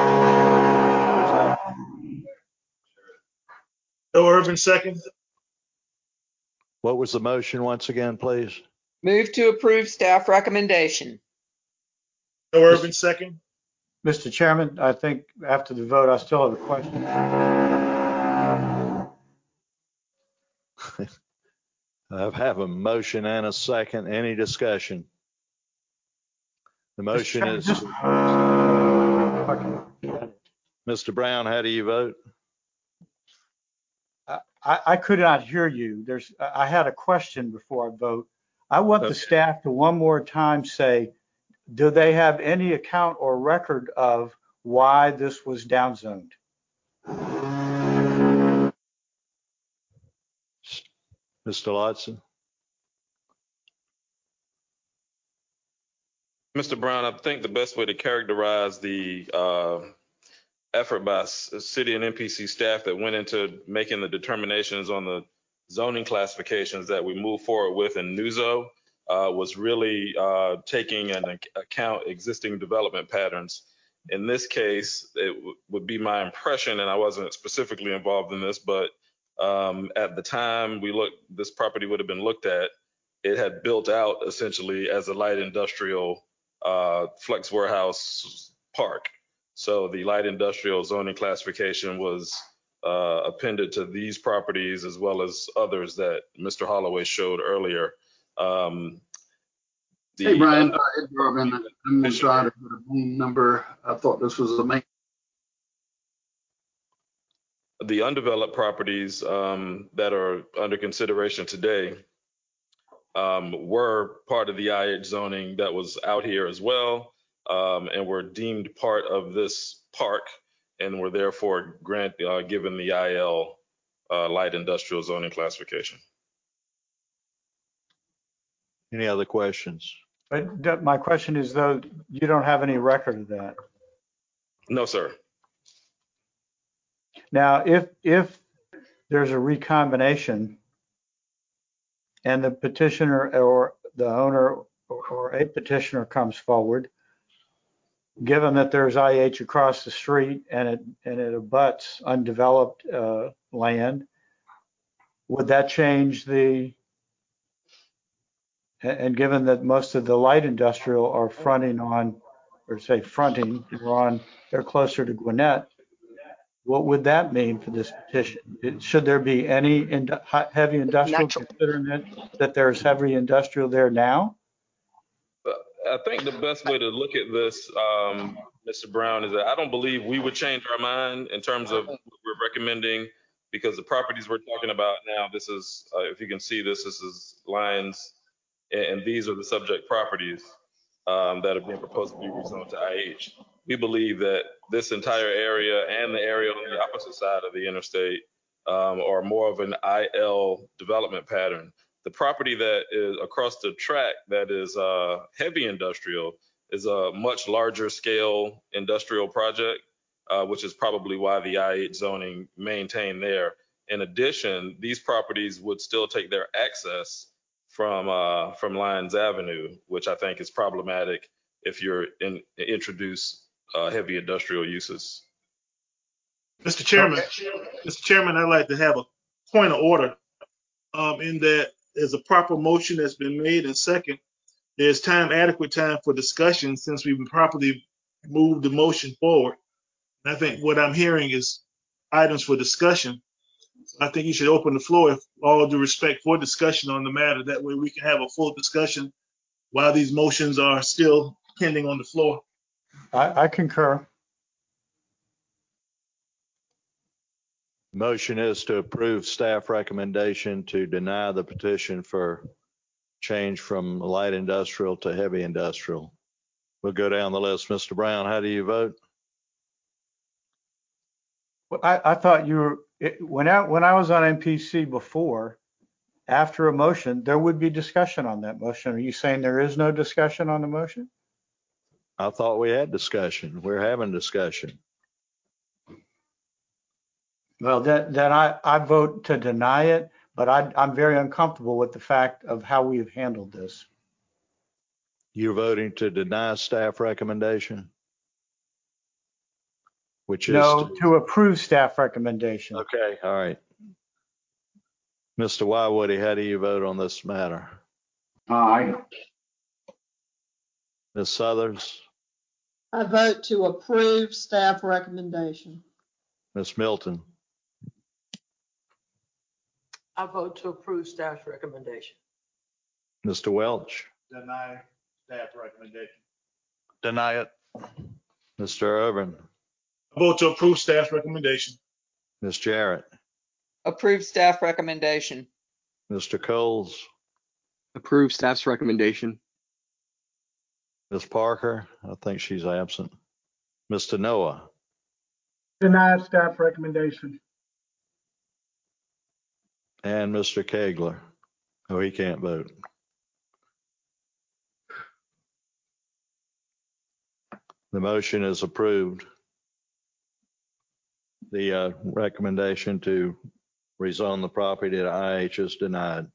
[SPEAKER 14] Joe Urban, second.
[SPEAKER 1] What was the motion once again, please?
[SPEAKER 7] Move to approve staff recommendation.
[SPEAKER 14] Joe Urban, second.
[SPEAKER 15] Mr. Chairman, I think after the vote, I still have a question.
[SPEAKER 1] I have a motion and a second. Any discussion? The motion is. Mr. Brown, how do you vote?
[SPEAKER 15] I could not hear you. I had a question before I vote. I want the staff to one more time say, do they have any account or record of why this was downzoned?
[SPEAKER 1] Mr. Lodson.
[SPEAKER 4] Mr. Brown, I think the best way to characterize the effort by city and MPC staff that went into making the determinations on the zoning classifications that we move forward with in NUZO was really taking into account existing development patterns. In this case, it would be my impression, and I wasn't specifically involved in this, but at the time this property would have been looked at, it had built out essentially as a light industrial flex warehouse park. So the light industrial zoning classification was appended to these properties as well as others that Mr. Holloway showed earlier.
[SPEAKER 3] Hey, Brian, Ed Robin, I'm going to try to put a phone number. I thought this was the main.
[SPEAKER 4] The undeveloped properties that are under consideration today were part of the IH zoning that was out here as well. and were deemed part of this park and were therefore given the IL light industrial zoning classification.
[SPEAKER 1] Any other questions?
[SPEAKER 15] But my question is, though, you don't have any record of that.
[SPEAKER 4] No, sir.
[SPEAKER 15] Now, if there's a recombination and the petitioner or the owner or a petitioner comes forward, given that there's IH across the street and it abuts undeveloped land, would that change and given that most of the light industrial are fronting on, or say fronting, they're closer to Gwinnett, what would that mean for this petition? Should there be any heavy industrial, considering that there's heavy industrial there now?
[SPEAKER 4] I think the best way to look at this, Mr. Brown, is that I don't believe we would change our mind in terms of what we're recommending, because the properties we're talking about now, this is, if you can see this is lines, and these are the subject properties that are being proposed to be rezoned to IH. We believe that this entire area and the area on the opposite side of the interstate are more of an IL development pattern. The property that is across the track that is heavy industrial is a much larger scale industrial project, which is probably why the IH zoning maintained there. In addition, these properties would still take their access from Lyons Avenue, which I think is problematic if you're introduce heavy industrial uses.
[SPEAKER 14] Mr. Chairman, I'd like to have a point of order in that there's a proper motion that's been made, and second, there's adequate time for discussion since we've properly moved the motion forward. And I think what I'm hearing is items for discussion. I think you should open the floor, with all due respect, for discussion on the matter. That way we can have a full discussion while these motions are still pending on the floor.
[SPEAKER 15] I concur.
[SPEAKER 1] Motion is to approve staff recommendation to deny the petition for change from light industrial to heavy industrial. We'll go down the list. Mr. Brown, how do you vote?
[SPEAKER 15] Well, I thought you were, when I was on MPC before, after a motion, there would be discussion on that motion. Are you saying there is no discussion on the motion?
[SPEAKER 1] I thought we had discussion. We're having discussion.
[SPEAKER 15] Well, then I vote to deny it, but I'm very uncomfortable with the fact of how we've handled this.
[SPEAKER 1] You're voting to deny staff recommendation? Which is
[SPEAKER 15] no, to approve staff recommendation.
[SPEAKER 1] Okay, all right. Mr. Wywoody, how do you vote on this matter?
[SPEAKER 11] Aye.
[SPEAKER 1] Ms. Southers?
[SPEAKER 11] I vote to approve staff recommendation.
[SPEAKER 1] Ms. Milton?
[SPEAKER 2] I vote to approve staff's recommendation.
[SPEAKER 1] Mr. Welch?
[SPEAKER 12] Deny staff recommendation. Deny it.
[SPEAKER 1] Mr. Irvin?
[SPEAKER 14] I vote to approve staff's recommendation.
[SPEAKER 1] Ms. Jarrett?
[SPEAKER 7] Approve staff recommendation.
[SPEAKER 1] Mr. Coles?
[SPEAKER 16] Approve staff's recommendation.
[SPEAKER 1] Ms. Parker? I think she's absent. Mr. Noah?
[SPEAKER 5] Deny staff recommendation.
[SPEAKER 1] And Mr. Kegler? Oh, he can't vote. The motion is approved. The recommendation to rezone the property to IH is denied.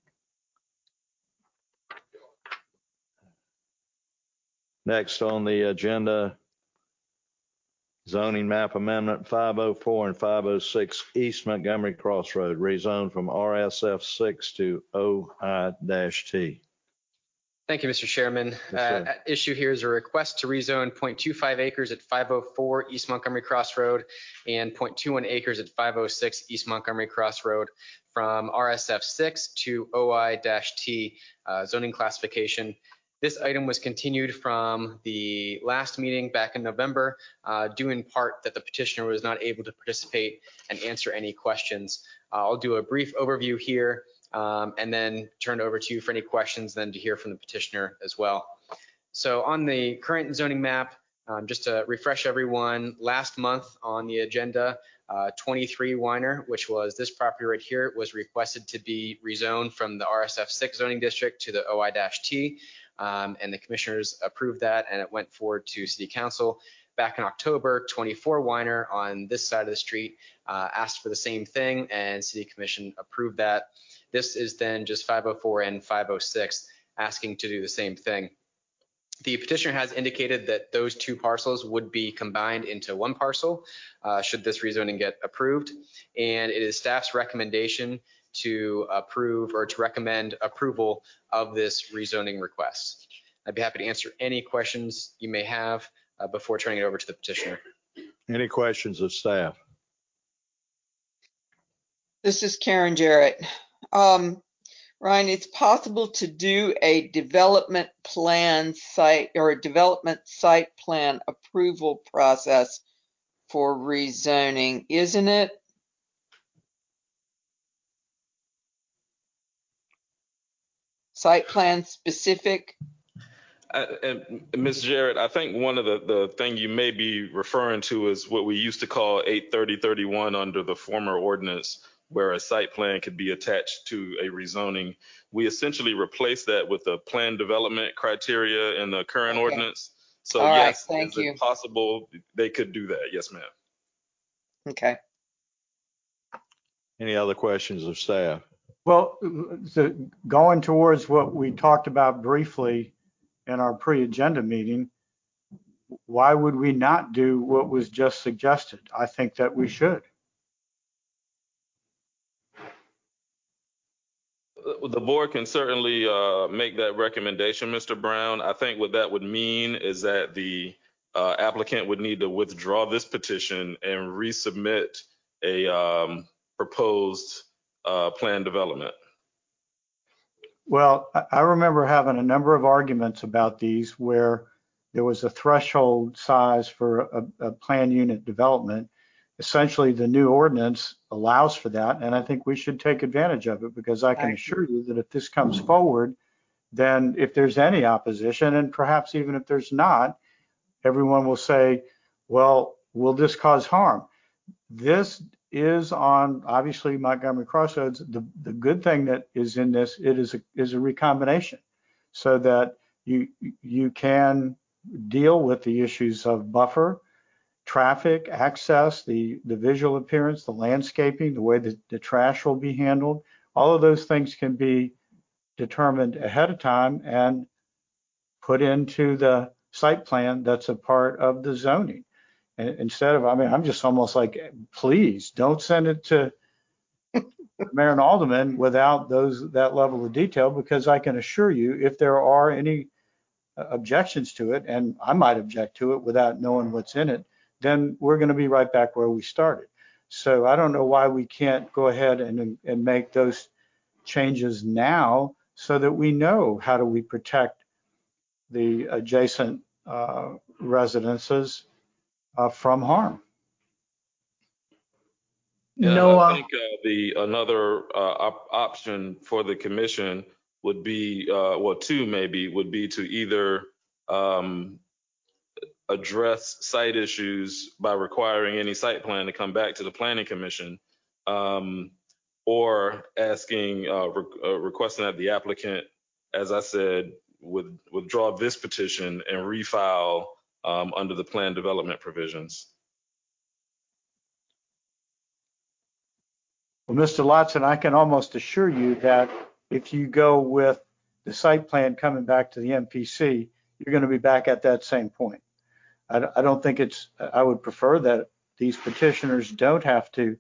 [SPEAKER 1] Next on the agenda, zoning map amendment 504 and 506 East Montgomery Crossroad, rezoned from RSF 6 to OI-T.
[SPEAKER 8] Thank you, Mr. Chairman. Issue here is a request to rezone 0.25 acres at 504 East Montgomery Crossroad and 0.21 acres at 506 East Montgomery Crossroad from RSF 6 to OI-T zoning classification. This item was continued from the last meeting back in November, due in part that the petitioner was not able to participate and answer any questions. I'll do a brief overview here and then turn it over to you for any questions, then to hear from the petitioner as well. So on the current zoning map, Just to refresh everyone, last month on the agenda, 23 Weiner, which was this property right here, was requested to be rezoned from the RSF6 zoning district to the OI-T, and the commissioners approved that, and it went forward to City Council. Back in October, 24 Weiner on this side of the street asked for the same thing, and City Commission approved that. This is then just 504 and 506 asking to do the same thing. The petitioner has indicated that those two parcels would be combined into one parcel should this rezoning get approved, and it is staff's recommendation to approve or to recommend approval of this rezoning request. I'd be happy to answer any questions you may have before turning it over to the petitioner.
[SPEAKER 1] Any questions of staff?
[SPEAKER 7] This is Karen Jarrett. Ryan, it's possible to do a development plan site or a development site plan approval process for rezoning, isn't it? Site plan specific?
[SPEAKER 4] And Ms. Jarrett, I think one of the thing you may be referring to is what we used to call 83031 under the former ordinance, where a site plan could be attached to a rezoning. We essentially replaced that with the plan development criteria in the current ordinance. So
[SPEAKER 7] All
[SPEAKER 4] yes,
[SPEAKER 7] right, thank
[SPEAKER 4] is
[SPEAKER 7] you.
[SPEAKER 4] it possible they could do that? Yes, ma'am.
[SPEAKER 7] Okay.
[SPEAKER 1] Any other questions of staff?
[SPEAKER 15] Well, going towards what we talked about briefly in our pre-agenda meeting, why would we not do what was just suggested? I think that we should.
[SPEAKER 4] The board can certainly make that recommendation, Mr. Brown. I think what that would mean is that the applicant would need to withdraw this petition and resubmit a proposed plan development.
[SPEAKER 15] Well, I remember having a number of arguments about these where there was a threshold size for a plan unit development. Essentially, the new ordinance allows for that, and I think we should take advantage of it, because I can assure you that if this comes forward, then if there's any opposition, and perhaps even if there's not, everyone will say, well, will this cause harm? This is on, obviously, Montgomery Crossroads. The good thing that is in this, it is a recombination, so that you can deal with the issues of buffer, traffic, access, the visual appearance, the landscaping, the way that the trash will be handled. All of those things can be determined ahead of time and put into the site plan that's a part of the zoning. And instead of, I mean, I'm just almost like, please don't send it to Mayor and Alderman without that level of detail, because I can assure you, if there are any objections to it, and I might object to it without knowing what's in it, then we're going to be right back where we started. So I don't know why we can't go ahead and make those changes now, so that we know how do we protect the adjacent residences from harm.
[SPEAKER 4] No, I think another option for the commission would be, well, two maybe, would be to either address site issues by requiring any site plan to come back to the planning commission, or asking, requesting that the applicant, as I said, would withdraw this petition and refile under the plan development provisions.
[SPEAKER 15] Well, Mr. Lotson, I can almost assure you that if you go with the site plan coming back to the MPC, you're going to be back at that same point. I don't think I would prefer that these petitioners don't have to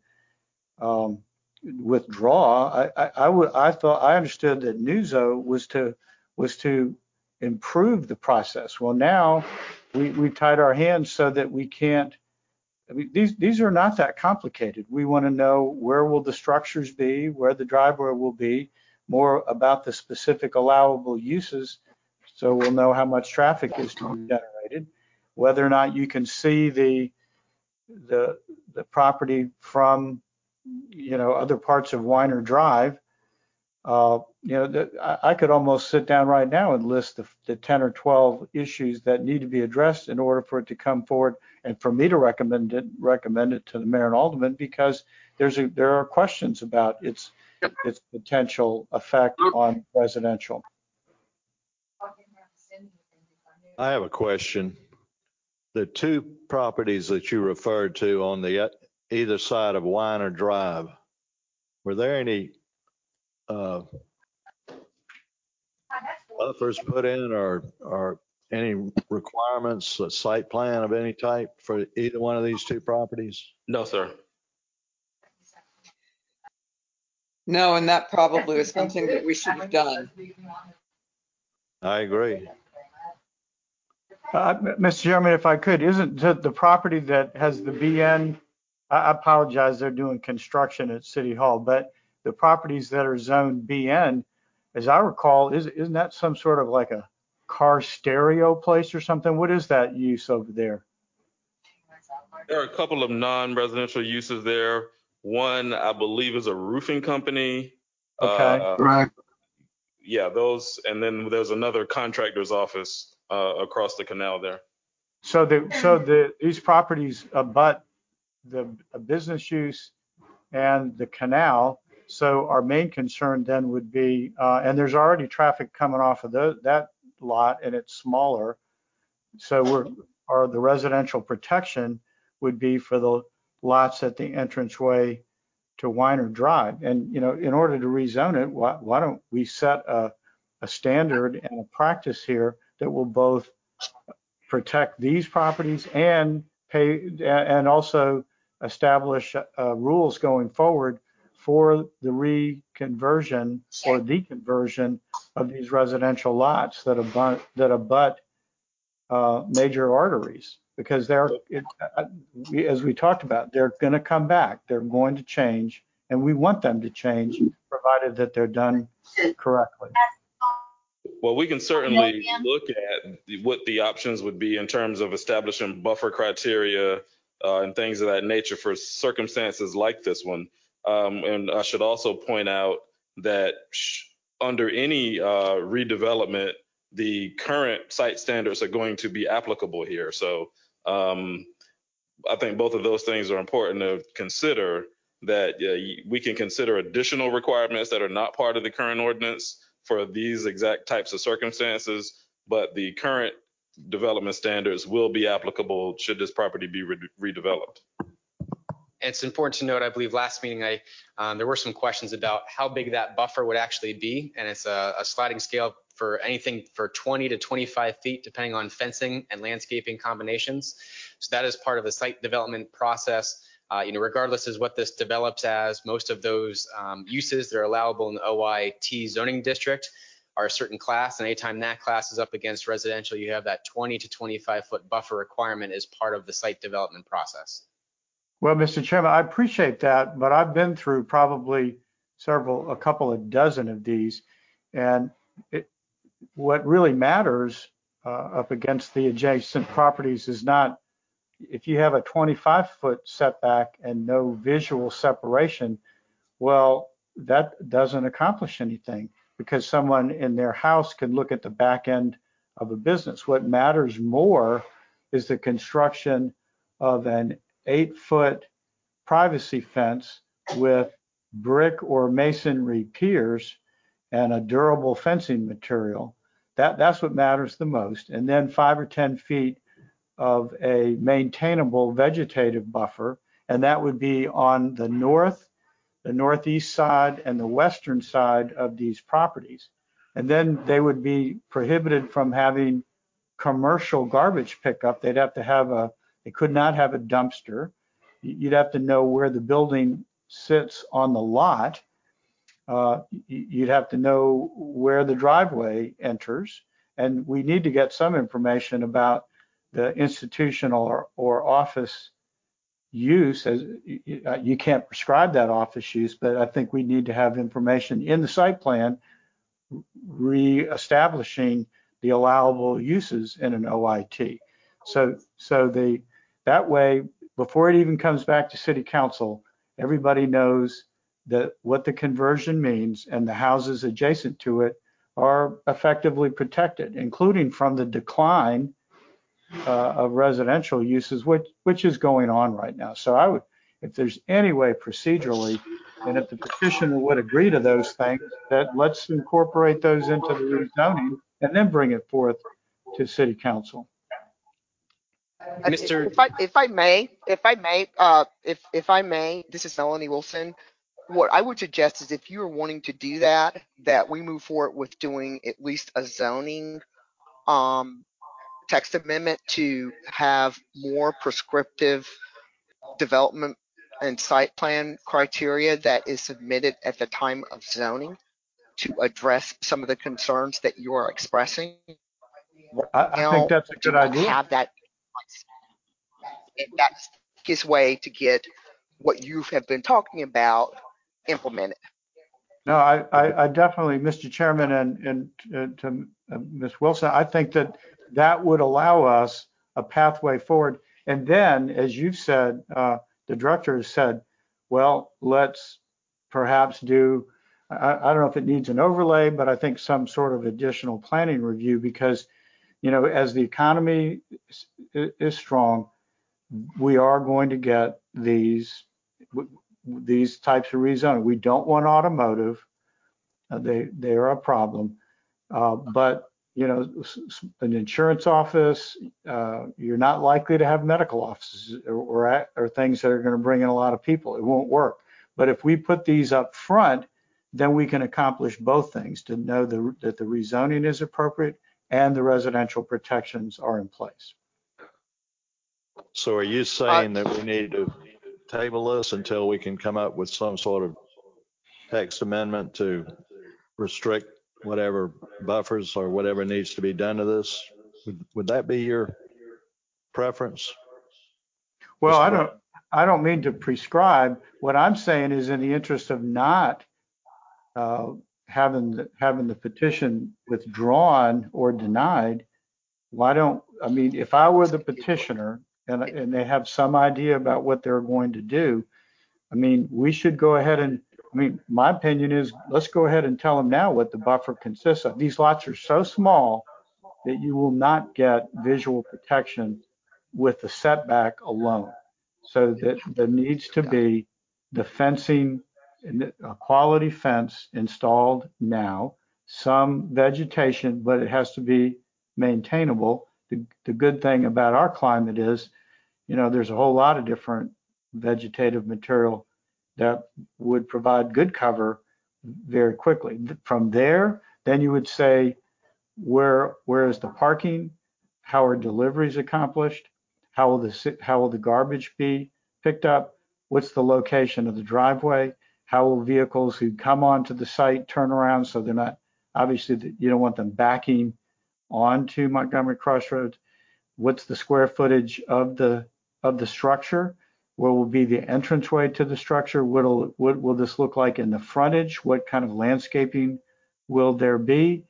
[SPEAKER 15] withdraw. I understood that NUZO was to improve the process. Well, now we tied our hands so that we can't. I mean, these are not that complicated. We want to know where will the structures be, where the driveway will be, more about the specific allowable uses, so we'll know how much traffic is to be generated, whether or not you can see the property from, other parts of Weiner Drive. I could almost sit down right now and list the 10 or 12 issues that need to be addressed in order for it to come forward and for me to recommend it to the mayor and alderman, because there are questions about its potential effect on residential.
[SPEAKER 1] I have a question. The two properties that you referred to on the either side of Weiner Drive, were there any buffers put in or any requirements, a site plan of any type for either one of these two properties?
[SPEAKER 4] No, sir.
[SPEAKER 7] No, and that probably was something that we should have done.
[SPEAKER 1] I agree.
[SPEAKER 15] Mr. Chairman, if I could, isn't the property that has the BN, I apologize, they're doing construction at City Hall, but the properties that are zoned BN, as I recall, isn't that some sort of like a car stereo place or something? What is that use over there?
[SPEAKER 4] There are a couple of non-residential uses there. One, I believe, is a roofing company.
[SPEAKER 15] Okay.
[SPEAKER 3] Right.
[SPEAKER 4] Yeah, those, and then there's another contractor's office across the canal there.
[SPEAKER 15] So these properties abut the business use and the canal. So our main concern then would be, and there's already traffic coming off of that lot, and it's smaller. So the residential protection would be for the lots at the entranceway to Weiner Drive. And, in order to rezone it, why don't we set a standard and a practice here that will both protect these properties and also establish rules going forward for the reconversion or deconversion of these residential lots that abut major arteries, because as we talked about, they're going to come back, they're going to change, and we want them to change, provided that they're done correctly.
[SPEAKER 4] Well, we can certainly look at what the options would be in terms of establishing buffer criteria and things of that nature for circumstances like this one. And I should also point out that under any redevelopment, the current site standards are going to be applicable here. So I think both of those things are important to consider, that we can consider additional requirements that are not part of the current ordinance for these exact types of circumstances, but the current development standards will be applicable should this property be redeveloped.
[SPEAKER 8] It's important to note, I believe last meeting, there were some questions about how big that buffer would actually be. And it's a sliding scale for anything for 20 to 25 feet, depending on fencing and landscaping combinations. So that is part of the site development process. Regardless of what this develops as, most of those uses that are allowable in the OIT zoning district are a certain class. And anytime that class is up against residential, you have that 20 to 25 foot buffer requirement as part of the site development process.
[SPEAKER 15] Well, Mr. Chairman, I appreciate that, but I've been through probably a couple of dozen of these, and what really matters up against the adjacent properties is not if you have a 25-foot setback and no visual separation. Well, that doesn't accomplish anything, because someone in their house can look at the back end of a business. What matters more is the construction of an 8-foot privacy fence with brick or masonry piers and a durable fencing material. That's what matters the most. And then 5 or 10 feet of a maintainable vegetative buffer, and that would be on the northeast side and the western side of these properties. And then they would be prohibited from having commercial garbage pickup. They could not have a dumpster. You'd have to know where the building sits on the lot. You'd have to know where the driveway enters. And we need to get some information about the institutional or office use. As you can't prescribe that office use, but I think we need to have information in the site plan reestablishing the allowable uses in an OIT. So that way, before it even comes back to City Council, everybody knows what the conversion means, and the houses adjacent to it are effectively protected, including from the decline of residential uses, which is going on right now. So I would, if there's any way procedurally, and if the petitioner would agree to those things, that let's incorporate those into the rezoning and then bring it forth to City Council.
[SPEAKER 8] Mr.
[SPEAKER 13] If I may, this is Melanie Wilson. What I would suggest is if you are wanting to do that, that we move forward with doing at least a zoning text amendment to have more prescriptive development and site plan criteria that is submitted at the time of zoning to address some of the concerns that you are expressing.
[SPEAKER 15] I think that's a good idea.
[SPEAKER 13] Have that. And that's his way to get what you have been talking about implemented.
[SPEAKER 15] No, I definitely, Mr. Chairman, and to Ms. Wilson, I think that would allow us a pathway forward. And then, as you've said, the director has said, well, let's perhaps do, I don't know if it needs an overlay, but I think some sort of additional planning review, because, you know, as the economy is strong, we are going to get these types of rezoning. We don't want automotive. They are a problem. But, you know, an insurance office, you're not likely to have medical offices or things that are going to bring in a lot of people. It won't work. But if we put these up front, then we can accomplish both things, to know that the rezoning is appropriate and the residential protections are in place.
[SPEAKER 1] So are you saying that we need to table this until we can come up with some sort of text amendment to restrict whatever buffers or whatever needs to be done to this? Would that be your preference?
[SPEAKER 15] Well, I don't mean to prescribe. What I'm saying is, in the interest of not having the petition withdrawn or denied, if I were the petitioner and they have some idea about what they're going to do, I mean, we should go ahead and, my opinion is, let's go ahead and tell them now what the buffer consists of. These lots are so small that you will not get visual protection with the setback alone. So that there needs to be the fencing, a quality fence installed now, some vegetation, but it has to be maintainable. The good thing about our climate is, you know, there's a whole lot of different vegetative material that would provide good cover very quickly. From there, then you would say, where is the parking? How are deliveries accomplished? How will the garbage be picked up? What's the location of the driveway? How will vehicles who come onto the site turn around, so they're not, obviously you don't want them backing onto Montgomery Crossroads? What's the square footage of the structure? Where will be the entranceway to the structure? What will this look like in the frontage? What kind of landscaping will there be?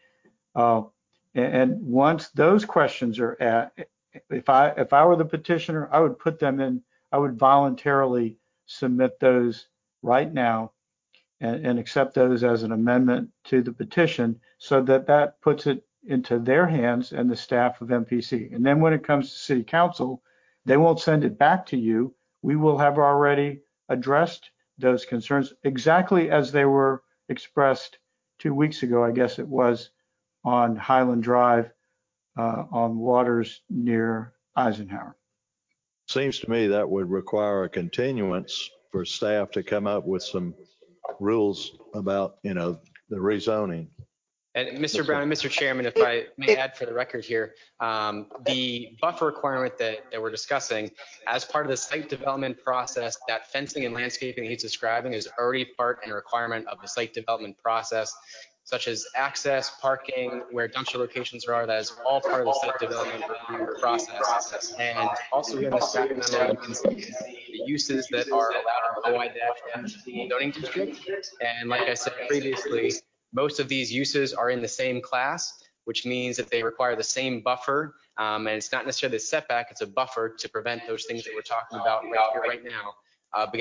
[SPEAKER 15] And once those questions are at, if I were the petitioner, I would put them in, I would voluntarily submit those right now and accept those as an amendment to the petition, so that puts it into their hands and the staff of MPC. And then when it comes to City Council, they won't send it back to you. We will have already addressed those concerns exactly as they were expressed 2 weeks ago, I guess it was, on Highland Drive on waters near Eisenhower.
[SPEAKER 1] Seems to me that would require a continuance for staff to come up with some rules about, you know, the rezoning.
[SPEAKER 8] And Mr. Brown and Mr. Chairman, if I may add for the record here, the buffer requirement that we're discussing, as part of the site development process, that fencing and landscaping he's describing is already part and a requirement of the site development process, such as access, parking, where dumpster locations are. That is all part of the site development review process. And also here in the staff memo, you can see the uses that are allowed on OI-10 zoning district. And like I said previously, most of these uses are in the same class, which means that they require the same buffer. And it's not necessarily a setback, it's a buffer to prevent those things that we're talking about right here, right now, against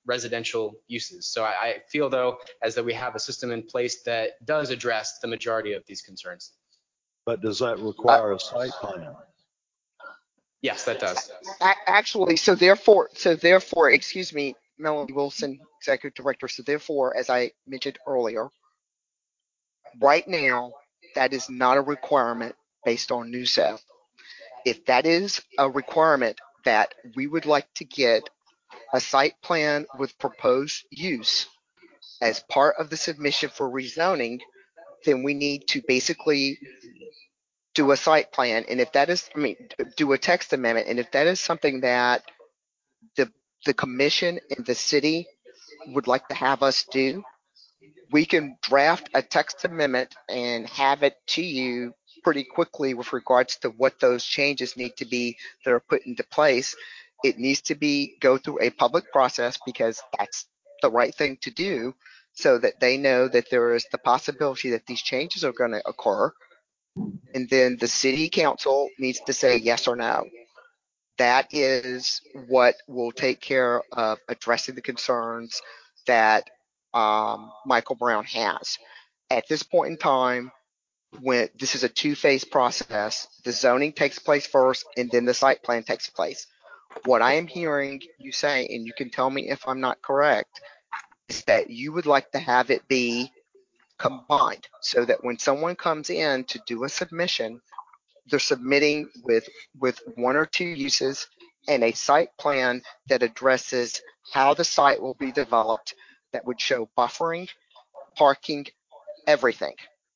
[SPEAKER 8] residential uses. So I feel though, as that we have a system in place that does address the majority of these concerns.
[SPEAKER 1] But does that require a site plan?
[SPEAKER 8] Yes, that does.
[SPEAKER 13] Actually, so therefore, excuse me, Melanie Wilson, Executive Director. So therefore, as I mentioned earlier, right now, that is not a requirement based on NewSouth. If that is a requirement that we would like to get a site plan with proposed use as part of the submission for rezoning, then we need to basically do a site plan. And if that is, do a text amendment. And if that is something that the commission and the city would like to have us do, we can draft a text amendment and have it to you pretty quickly with regards to what those changes need to be that are put into place. It needs to go through a public process because that's the right thing to do, so that they know that there is the possibility that these changes are going to occur. And then the city council needs to say yes or no. That is what will take care of addressing the concerns that Michael Brown has. At this point in time, when this is a two-phase process, the zoning takes place first and then the site plan takes place. What I am hearing you say, and you can tell me if I'm not correct, is that you would like to have it be combined so that when someone comes in to do a submission, they're submitting with one or two uses and a site plan that addresses how the site will be developed, that would show buffering, parking, everything.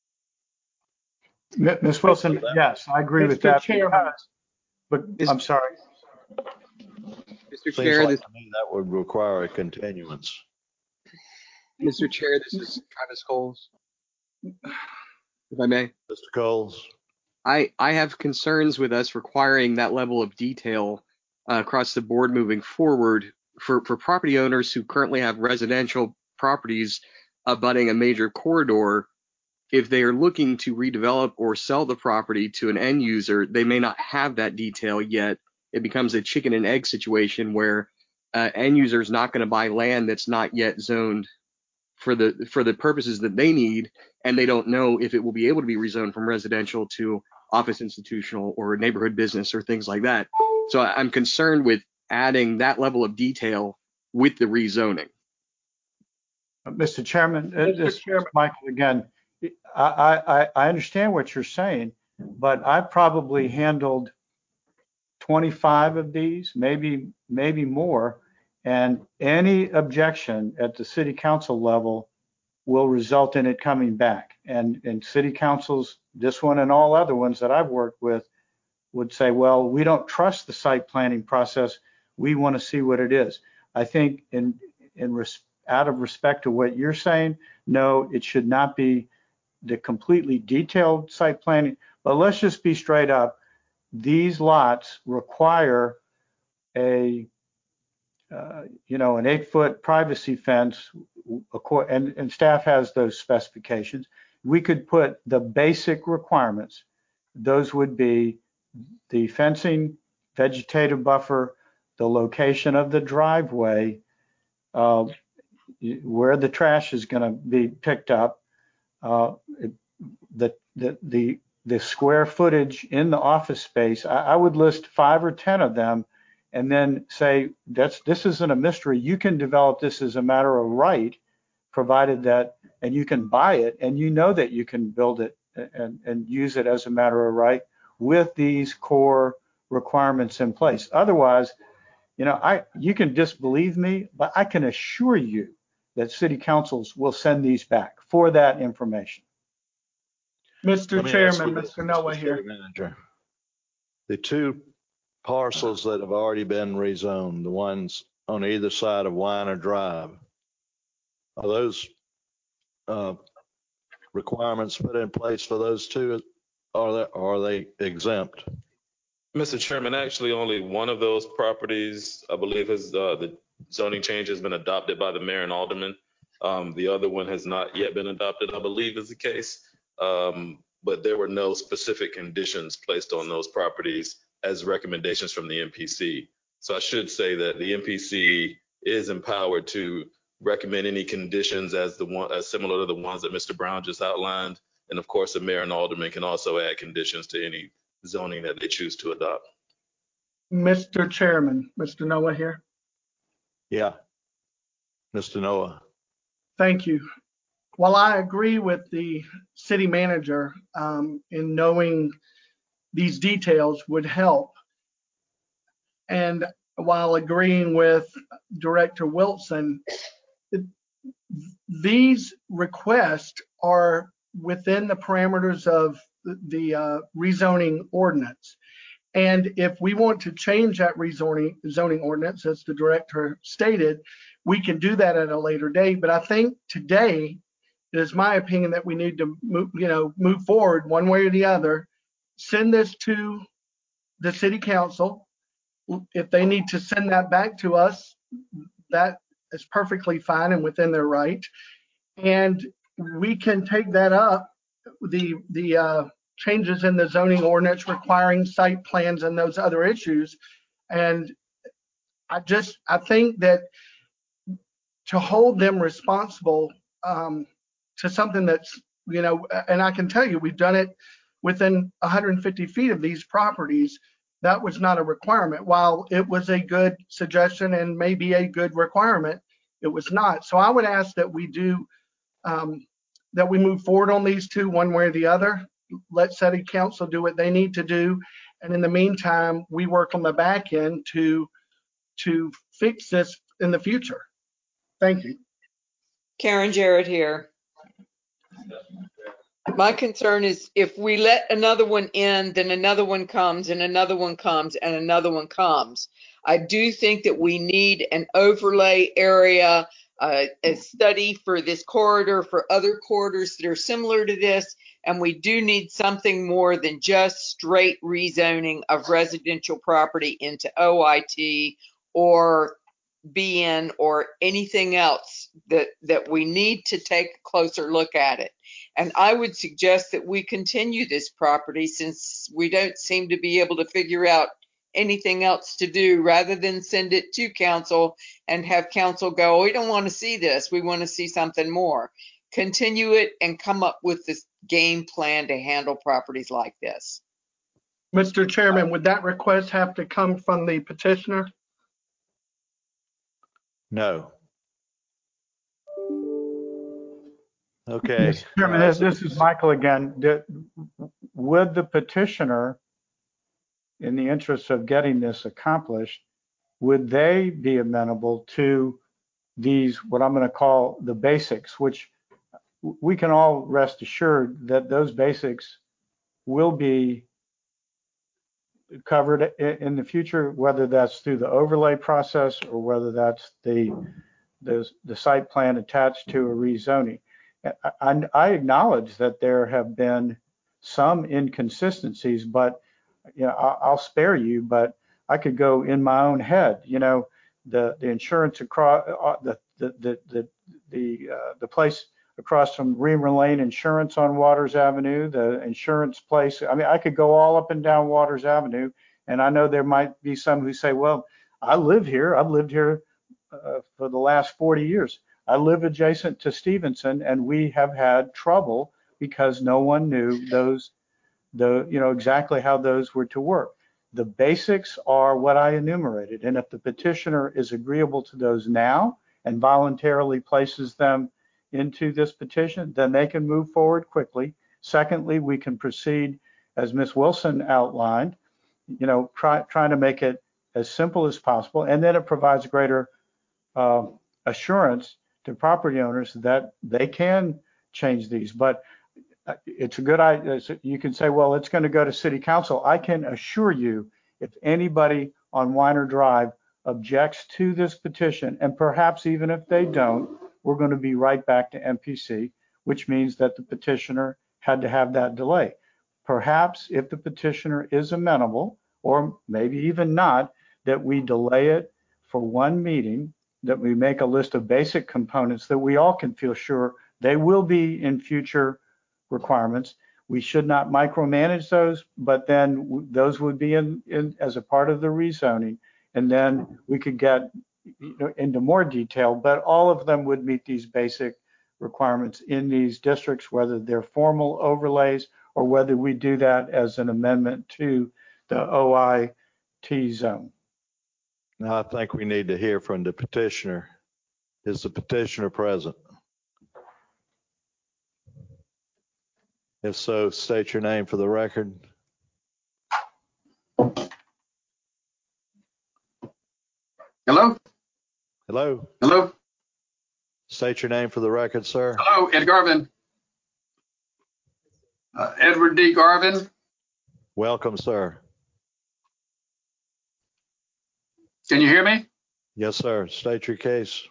[SPEAKER 15] Ms. Wilson, yes, I agree with that.
[SPEAKER 5] Chairman.
[SPEAKER 15] But I'm sorry.
[SPEAKER 16] Mr.
[SPEAKER 1] Seems
[SPEAKER 16] Chair,
[SPEAKER 1] like to me that would require a continuance.
[SPEAKER 16] Mr. Chair, this is Travis Coles. If I may.
[SPEAKER 1] Mr. Coles.
[SPEAKER 16] I have concerns with us requiring that level of detail across the board moving forward for property owners who currently have residential properties abutting a major corridor. If they are looking to redevelop or sell the property to an end user, they may not have that detail yet. It becomes a chicken and egg situation where end user is not going to buy land that's not yet zoned for the purposes that they need, and they don't know if it will be able to be rezoned from residential to office, institutional, or neighborhood business or things like that. So I'm concerned with adding that level of detail with the rezoning.
[SPEAKER 15] Mr. Chairman, this is Michael again. I understand what you're saying, but I probably handled 25 of these, maybe more, and any objection at the city council level will result in it coming back. And city councils, this one and all other ones that I've worked with, would say, well, we don't trust the site planning process. We want to see what it is. I think out of respect to what you're saying, no, it should not be the completely detailed site planning. But let's just be straight up. These lots require an 8-foot privacy fence, and staff has those specifications. We could put the basic requirements. Those would be the fencing, vegetative buffer, the location of the driveway, where the trash is going to be picked up, the square footage in the office space. I would list 5 or 10 of them and then say, this isn't a mystery. You can develop this as a matter of right, provided that, and you can buy it, and you know that you can build it and use it as a matter of right with these core requirements in place. Otherwise, you can disbelieve me, but I can assure you that city councils will send these back for that information.
[SPEAKER 5] Mr. Chairman, Mr. Noah here.
[SPEAKER 1] Manager. The two parcels that have already been rezoned, the ones on either side of Weiner Drive, are those requirements put in place for those two? Are they exempt?
[SPEAKER 4] Mr. Chairman, actually only one of those properties, I believe, has the zoning change has been adopted by the mayor and alderman. The other one has not yet been adopted, I believe is the case. But there were no specific conditions placed on those properties as recommendations from the MPC. So I should say that the MPC is empowered to recommend any conditions as similar to the ones that Mr. Brown just outlined. And of course, the mayor and alderman can also add conditions to any zoning that they choose to adopt.
[SPEAKER 5] Mr. Chairman, Mr. Noah here.
[SPEAKER 1] Yeah. Mr. Noah.
[SPEAKER 5] Thank you. While I agree with the city manager in knowing these details would help, and while agreeing with Director Wilson, these requests are within the parameters of the rezoning ordinance. And if we want to change that zoning ordinance, as the director stated, we can do that at a later date. But I think today, it is my opinion that we need to move forward one way or the other, send this to the city council. If they need to send that back to us, that is perfectly fine and within their right. And we can take that up, the changes in the zoning ordinance requiring site plans and those other issues. And I think that to hold them responsible to something that's, and I can tell you, we've done it within 150 feet of these properties. That was not a requirement. While it was a good suggestion and maybe a good requirement, it was not. So I would ask that we do, that we move forward on these two one way or the other. Let city council do what they need to do. And in the meantime, we work on the back end to fix this in the future. Thank you.
[SPEAKER 7] Karen Jarrett here. My concern is if we let another one in, then another one comes and another one comes and another one comes. I do think that we need an overlay area, a study for this corridor, for other corridors that are similar to this. And we do need something more than just straight rezoning of residential property into OIT or BN or anything else that we need to take a closer look at it. And I would suggest that we continue this property since we don't seem to be able to figure out anything else to do, rather than send it to council and have council go, we don't want to see this, we want to see something more. Continue it and come up with this game plan to handle properties like this.
[SPEAKER 5] Mr. Chairman, would that request have to come from the petitioner?
[SPEAKER 1] No. Okay.
[SPEAKER 15] Mr. Chairman, this is Michael again. Would the petitioner, in the interest of getting this accomplished, would they be amenable to these, what I'm going to call the basics, which we can all rest assured that those basics will be covered in the future, whether that's through the overlay process or whether that's the site plan attached to a rezoning. I acknowledge that there have been some inconsistencies, but I'll spare you, but I could go in my own head. The insurance across the place across from Reamer Lane Insurance on Waters Avenue, the insurance place. I mean, I could go all up and down Waters Avenue, and I know there might be some who say, well, I live here. I've lived here for the last 40 years. I live adjacent to Stevenson, and we have had trouble because no one knew exactly how those were to work. The basics are what I enumerated, and if the petitioner is agreeable to those now and voluntarily places them into this petition, then they can move forward quickly. Secondly, we can proceed, as Ms. Wilson outlined, trying to make it as simple as possible, and then it provides greater assurance to property owners that they can change these. But it's a good idea. You can say, well, it's going to go to city council. I can assure you, if anybody on Weiner Drive objects to this petition, and perhaps even if they don't, we're going to be right back to MPC, which means that the petitioner had to have that delay. Perhaps if the petitioner is amenable, or maybe even not, that we delay it for one meeting, that we make a list of basic components that we all can feel sure they will be in future requirements. We should not micromanage those, but then those would be in as a part of the rezoning, and then we could get into more detail, but all of them would meet these basic requirements in these districts, whether they're formal overlays or whether we do that as an amendment to the OIT zone.
[SPEAKER 1] Now, I think we need to hear from the petitioner. Is the petitioner present? If so, state your name for the record.
[SPEAKER 3] Hello?
[SPEAKER 1] Hello?
[SPEAKER 3] Hello?
[SPEAKER 1] State your name for the record, sir.
[SPEAKER 3] Hello, Ed Garvin. Edward D. Garvin.
[SPEAKER 1] Welcome, sir.
[SPEAKER 3] Can you hear me?
[SPEAKER 1] Yes, sir. State your case.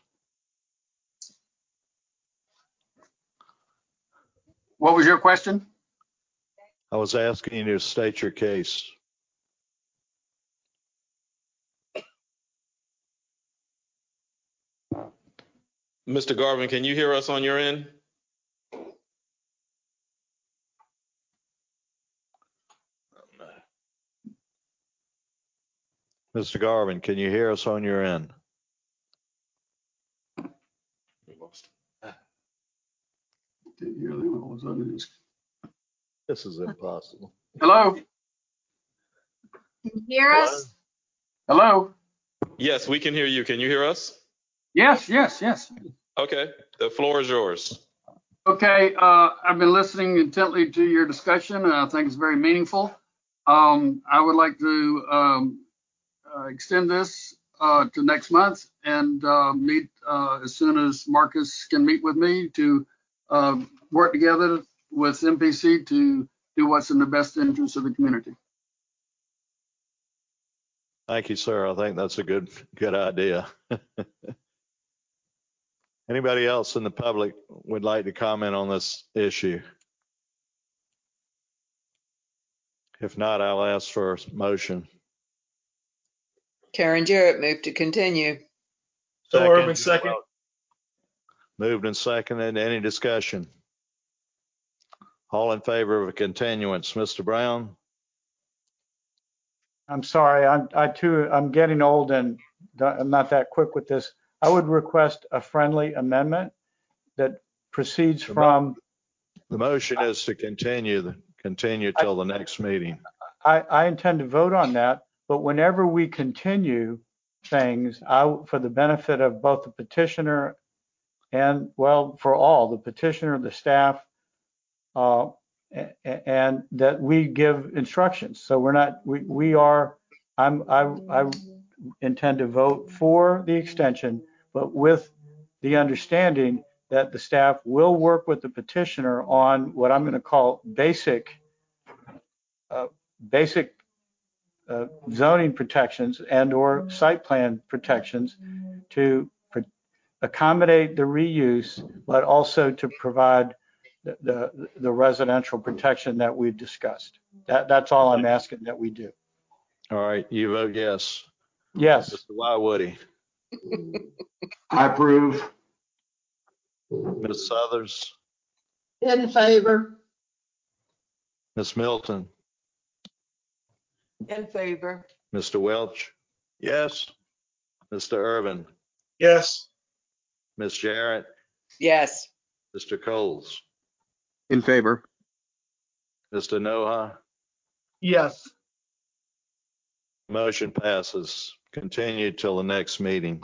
[SPEAKER 3] What was your question?
[SPEAKER 1] I was asking you to state your case.
[SPEAKER 4] Mr. Garvin, can you hear us on your end?
[SPEAKER 1] Mr. Garvin, can you hear us on your end? This is impossible.
[SPEAKER 3] Hello?
[SPEAKER 17] Can you hear us?
[SPEAKER 3] Hello?
[SPEAKER 4] Yes, we can hear you. Can you hear us?
[SPEAKER 3] Yes, yes, yes.
[SPEAKER 4] Okay, the floor is yours.
[SPEAKER 3] Okay, I've been listening intently to your discussion, and I think it's very meaningful. I would like to extend this to next month and meet as soon as Marcus can meet with me to work together with MPC to do what's in the best interest of the community.
[SPEAKER 1] Thank you, sir. I think that's a good idea. Anybody else in the public would like to comment on this issue? If not, I'll ask for a motion.
[SPEAKER 7] Karen Jarrett moved to continue.
[SPEAKER 14] So Irvin, second.
[SPEAKER 1] Moved and seconded. Any discussion? All in favor of a continuance? Mr. Brown?
[SPEAKER 15] I'm sorry, I'm getting old and I'm not that quick with this. I would request a friendly amendment that proceeds from.
[SPEAKER 1] The motion is to continue till the next meeting.
[SPEAKER 15] I intend to vote on that, but whenever we continue things, for the benefit of both the petitioner and, well, for all, the petitioner, the staff, and that we give instructions. So I intend to vote for the extension, but with the understanding that the staff will work with the petitioner on what I'm going to call basic zoning protections and or site plan protections to accommodate the reuse, but also to provide the residential protection that we've discussed. That's all I'm asking that we do.
[SPEAKER 1] All right, you vote yes.
[SPEAKER 15] Yes.
[SPEAKER 1] Mr. Wywoody.
[SPEAKER 18] I approve.
[SPEAKER 1] Ms. Southers.
[SPEAKER 11] In favor.
[SPEAKER 1] Ms. Milton.
[SPEAKER 2] In favor.
[SPEAKER 1] Mr. Welch.
[SPEAKER 12] Yes.
[SPEAKER 1] Mr. Irvin.
[SPEAKER 14] Yes.
[SPEAKER 1] Ms. Jarrett.
[SPEAKER 7] Yes.
[SPEAKER 1] Mr. Coles.
[SPEAKER 16] In favor.
[SPEAKER 1] Mr. Noha.
[SPEAKER 5] Yes.
[SPEAKER 1] Motion passes. Continue till the next meeting.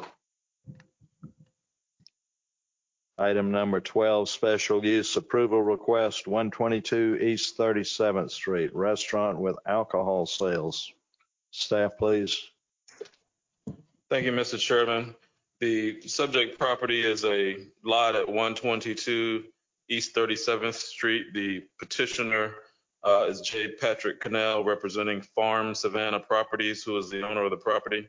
[SPEAKER 1] Item number 12, special use approval request, 122 East 37th Street, restaurant with alcohol sales. Staff, please.
[SPEAKER 4] Thank you, Mr. Chairman. The subject property is a lot at 122 East 37th Street. The petitioner is J. Patrick Cannell, representing Farm Savannah Properties, who is the owner of the property.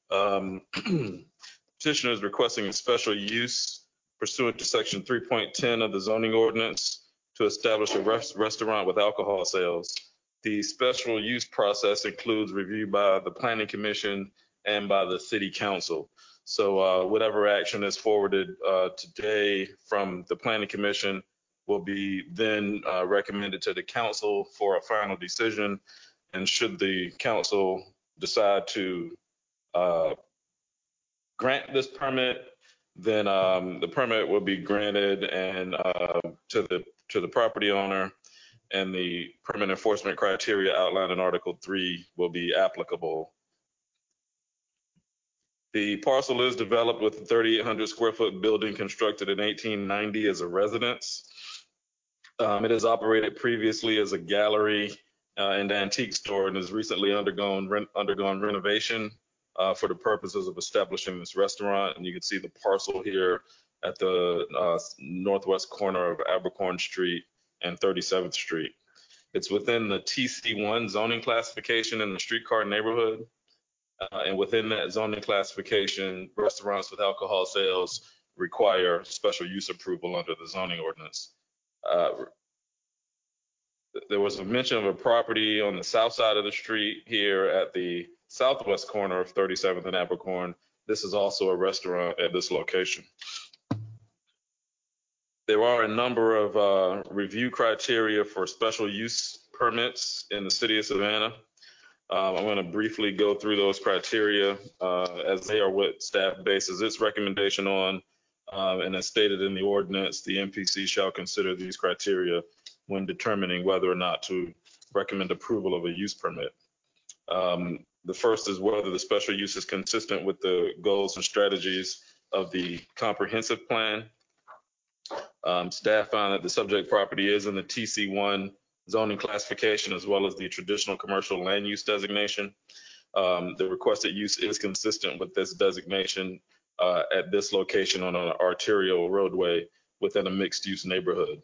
[SPEAKER 4] Petitioner is requesting a special use pursuant to section 3.10 of the zoning ordinance to establish a restaurant with alcohol sales. The special use process includes review by the Planning Commission and by the City Council. So whatever action is forwarded today from the Planning Commission will be then recommended to the council for a final decision. And should the council decide to grant this permit, then the permit will be granted and to the property owner, and the permit enforcement criteria outlined in Article 3 will be applicable. The parcel is developed with a 3,800 square foot building constructed in 1890 as a residence. It has operated previously as a gallery and antique store and has recently undergone renovation for the purposes of establishing this restaurant. And you can see the parcel here at the northwest corner of Abercorn Street and 37th Street. It's within the TC1 zoning classification in the streetcar neighborhood. And within that zoning classification, restaurants with alcohol sales require special use approval under the zoning ordinance. There was a mention of a property on the south side of the street here at the southwest corner of 37th and Abercorn. This is also a restaurant at this location. There are a number of review criteria for special use permits in the city of Savannah. I'm going to briefly go through those criteria as they are what staff bases its recommendation on. And as stated in the ordinance, the MPC shall consider these criteria when determining whether or not to recommend approval of a use permit. The first is whether the special use is consistent with the goals and strategies of the comprehensive plan. Staff found that the subject property is in the TC1 zoning classification as well as the traditional commercial land use designation. The requested use is consistent with this designation at this location on an arterial roadway within a mixed use neighborhood.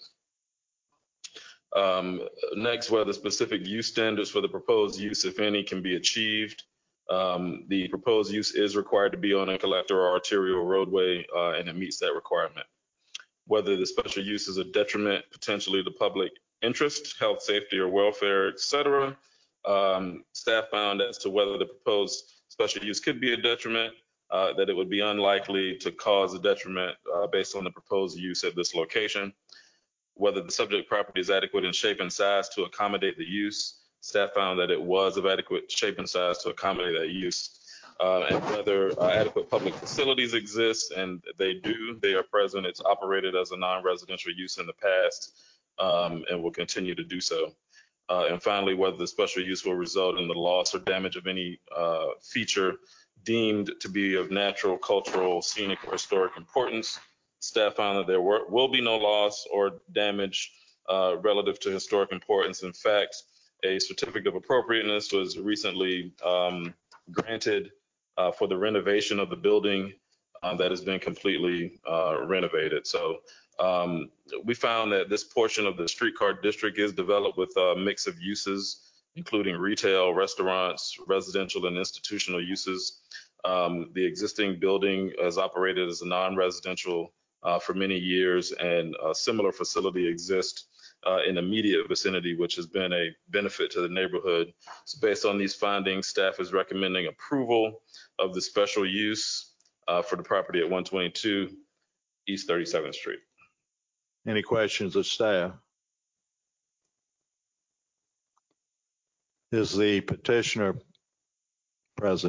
[SPEAKER 4] Next, whether specific use standards for the proposed use, if any, can be achieved. The proposed use is required to be on a collector or arterial roadway, and it meets that requirement. Whether the special use is a detriment potentially to public interest, health, safety, or welfare, etc. Staff found as to whether the proposed special use could be a detriment, that it would be unlikely to cause a detriment based on the proposed use at this location. Whether the subject property is adequate in shape and size to accommodate the use, staff found that it was of adequate shape and size to accommodate that use. And whether adequate public facilities exist, and they do, they are present. It's operated as a non-residential use in the past and will continue to do so. And finally, whether the special use will result in the loss or damage of any feature deemed to be of natural, cultural, scenic, or historic importance. Staff found that there will be no loss or damage relative to historic importance. In fact, a certificate of appropriateness was recently granted for the renovation of the building that has been completely renovated. So we found that this portion of the streetcar district is developed with a mix of uses, including retail, restaurants, residential, and institutional uses. The existing building has operated as a non-residential for many years, and a similar facility exists in immediate vicinity, which has been a benefit to the neighborhood. So based on these findings, staff is recommending approval of the special use for the property at 122 East 37th Street.
[SPEAKER 1] Any questions of staff? Is the petitioner present?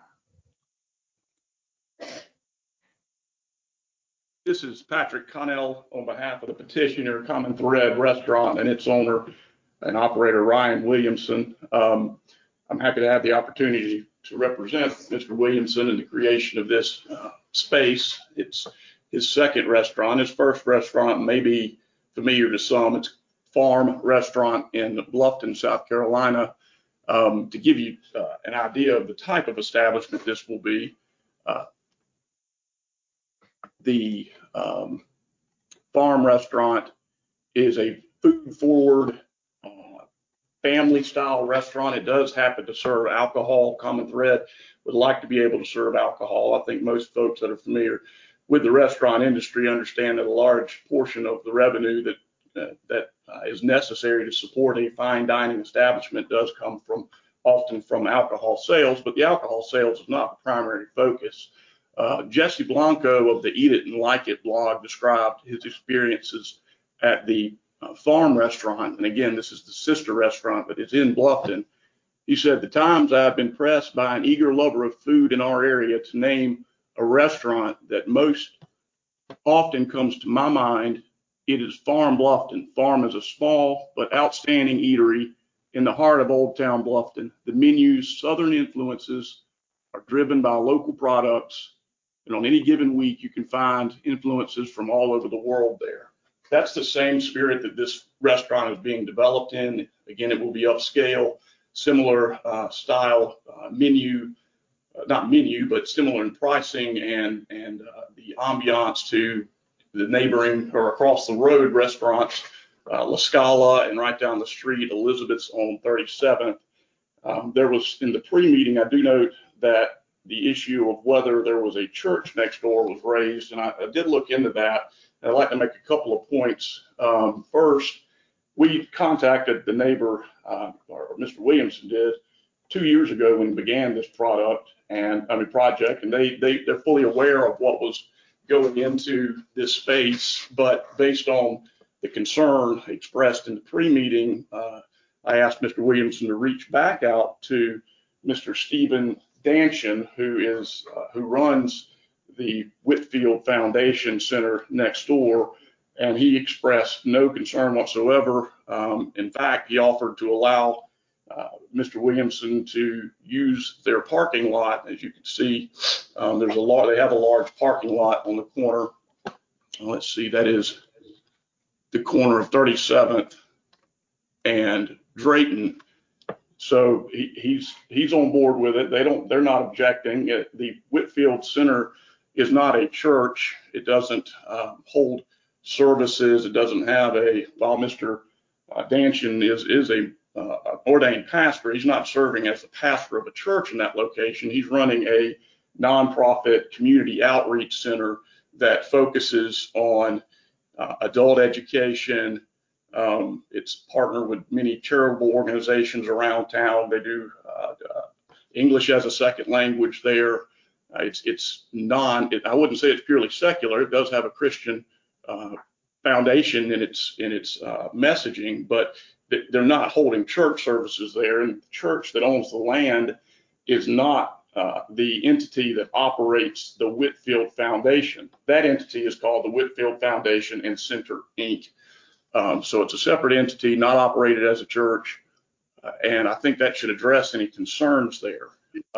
[SPEAKER 19] This is Patrick Connell on behalf of the petitioner, Common Thread Restaurant, and its owner and operator, Ryan Williamson. I'm happy to have the opportunity to represent Mr. Williamson in the creation of this space. It's his second restaurant. His first restaurant may be familiar to some. It's Farm Restaurant in Bluffton, South Carolina. To give you an idea of the type of establishment this will be, the Farm Restaurant is a food-forward, family-style restaurant. It does happen to serve alcohol. Common Thread would like to be able to serve alcohol. I think most folks that are familiar with the restaurant industry understand that a large portion of the revenue that is necessary to support a fine dining establishment does come often from alcohol sales, but the alcohol sales is not the primary focus. Jesse Blanco of the Eat It and Like It blog described his experiences at the Farm Restaurant. And again, this is the sister restaurant, but it's in Bluffton. He said, "The times I've been pressed by an eager lover of food in our area to name a restaurant that most often comes to my mind, it is Farm Bluffton. Farm is a small but outstanding eatery in the heart of Old Town Bluffton. The menu's Southern influences are driven by local products, and on any given week, you can find influences from all over the world there. That's the same spirit that this restaurant is being developed in. Again, it will be upscale, similar style menu, not menu, but similar in pricing and the ambiance to the neighboring or across the road restaurants, La Scala, and right down the street, Elizabeth's on 37th. There was, in the pre-meeting, I do note that the issue of whether there was a church next door was raised, and I did look into that. And I'd like to make a couple of points. First, we contacted the neighbor, or Mr. Williamson did, 2 years ago when we began this project, and they're fully aware of what was going into this space. But based on the concern expressed in the pre-meeting, I asked Mr. Williamson to reach back out to Mr. Stephen Danchin, who runs the Whitfield Foundation Center next door, and he expressed no concern whatsoever. In fact, he offered to allow Mr. Williamson to use their parking lot. As you can see, they have a large parking lot on the corner. Let's see, that is the corner of 37th and Drayton. So he's on board with it. They're not objecting. The Whitfield Center is not a church. It doesn't hold services. It doesn't have while Mr. Danchin is a ordained pastor, he's not serving as the pastor of a church in that location. He's running a nonprofit community outreach center that focuses on adult education. It's partnered with many charitable organizations around town. They do English as a second language there. I wouldn't say it's purely secular. It does have a Christian foundation in its messaging, but they're not holding church services there. And the church that owns the land is not the entity that operates the Whitfield Foundation. That entity is called the Whitfield Foundation and Center, Inc. So it's a separate entity, not operated as a church. And I think that should address any concerns there.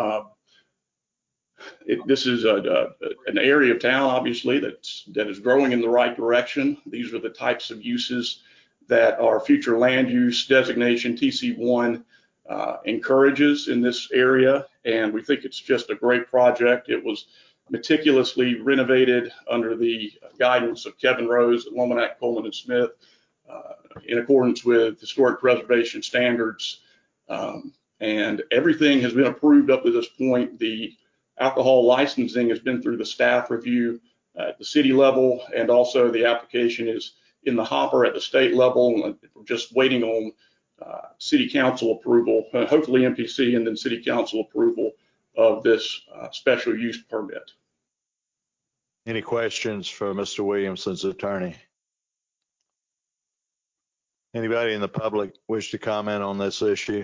[SPEAKER 19] This is an area of town, obviously, that is growing in the right direction. These are the types of uses that our future land use designation, TC1, encourages in this area. And we think it's just a great project. It was meticulously renovated under the guidance of Kevin Rose at Lomonac, Coleman and Smith, in accordance with historic preservation standards. And everything has been approved up to this point. The alcohol licensing has been through the staff review at the city level, and also the application is in the hopper at the state level. We're just waiting on city council approval, hopefully MPC, and then city council approval of this special use permit.
[SPEAKER 1] Any questions for Mr. Williamson's attorney? Anybody in the public wish to comment on this issue?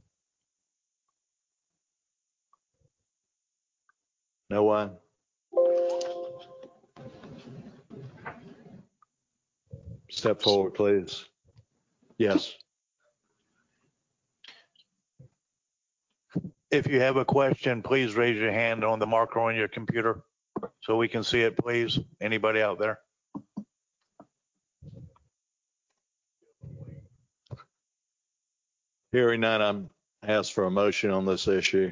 [SPEAKER 1] No one? Step forward, please. Yes.
[SPEAKER 12] If you have a question, please raise your hand on the marker on your computer so we can see it, please. Anybody out there?
[SPEAKER 1] Hearing none, I'm asked for a motion on this issue.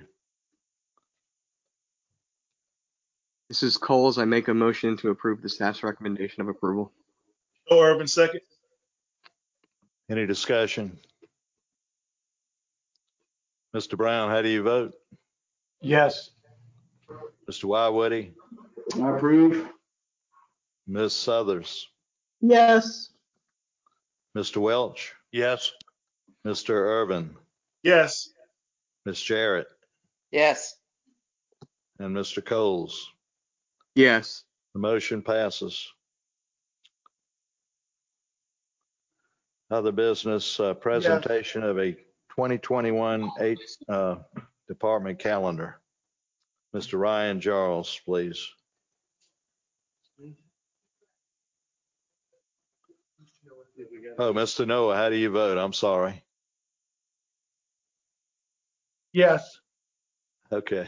[SPEAKER 16] This is Coles. I make a motion to approve the staff's recommendation of approval.
[SPEAKER 14] Joe Urban, second.
[SPEAKER 1] Any discussion? Mr. Brown, how do you vote?
[SPEAKER 15] Yes.
[SPEAKER 1] Mr. Wywoody?
[SPEAKER 18] I approve.
[SPEAKER 1] Ms. Southers?
[SPEAKER 11] Yes.
[SPEAKER 1] Mr. Welch?
[SPEAKER 12] Yes.
[SPEAKER 1] Mr. Irvin?
[SPEAKER 14] Yes.
[SPEAKER 1] Ms. Jarrett?
[SPEAKER 7] Yes.
[SPEAKER 1] And Mr. Coles?
[SPEAKER 16] Yes.
[SPEAKER 1] The motion passes. Other business, presentation of a 2021 department calendar. Mr. Ryan Jarls, please. Oh, Mr. Noah, how do you vote? I'm sorry.
[SPEAKER 5] Yes.
[SPEAKER 1] Okay.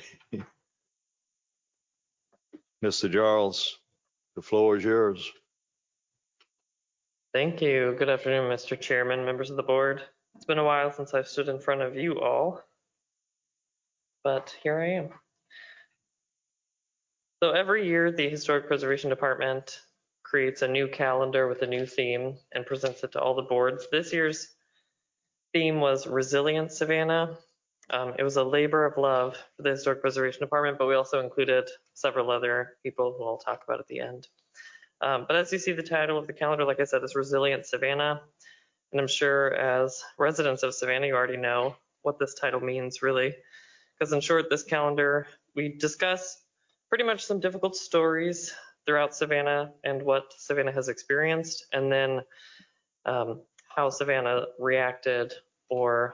[SPEAKER 1] Mr. Jarls, the floor is yours.
[SPEAKER 20] Thank you. Good afternoon, Mr. Chairman, members of the board. It's been a while since I've stood in front of you all, but here I am. So every year, the Historic Preservation Department creates a new calendar with a new theme and presents it to all the boards. This year's theme was Resilient Savannah. It was a labor of love for the Historic Preservation Department, but we also included several other people who I'll talk about at the end. But as you see, the title of the calendar, like I said, is Resilient Savannah. And I'm sure as residents of Savannah, you already know what this title means, really. Because in short, this calendar, we discuss pretty much some difficult stories throughout Savannah and what Savannah has experienced, and then how Savannah reacted or,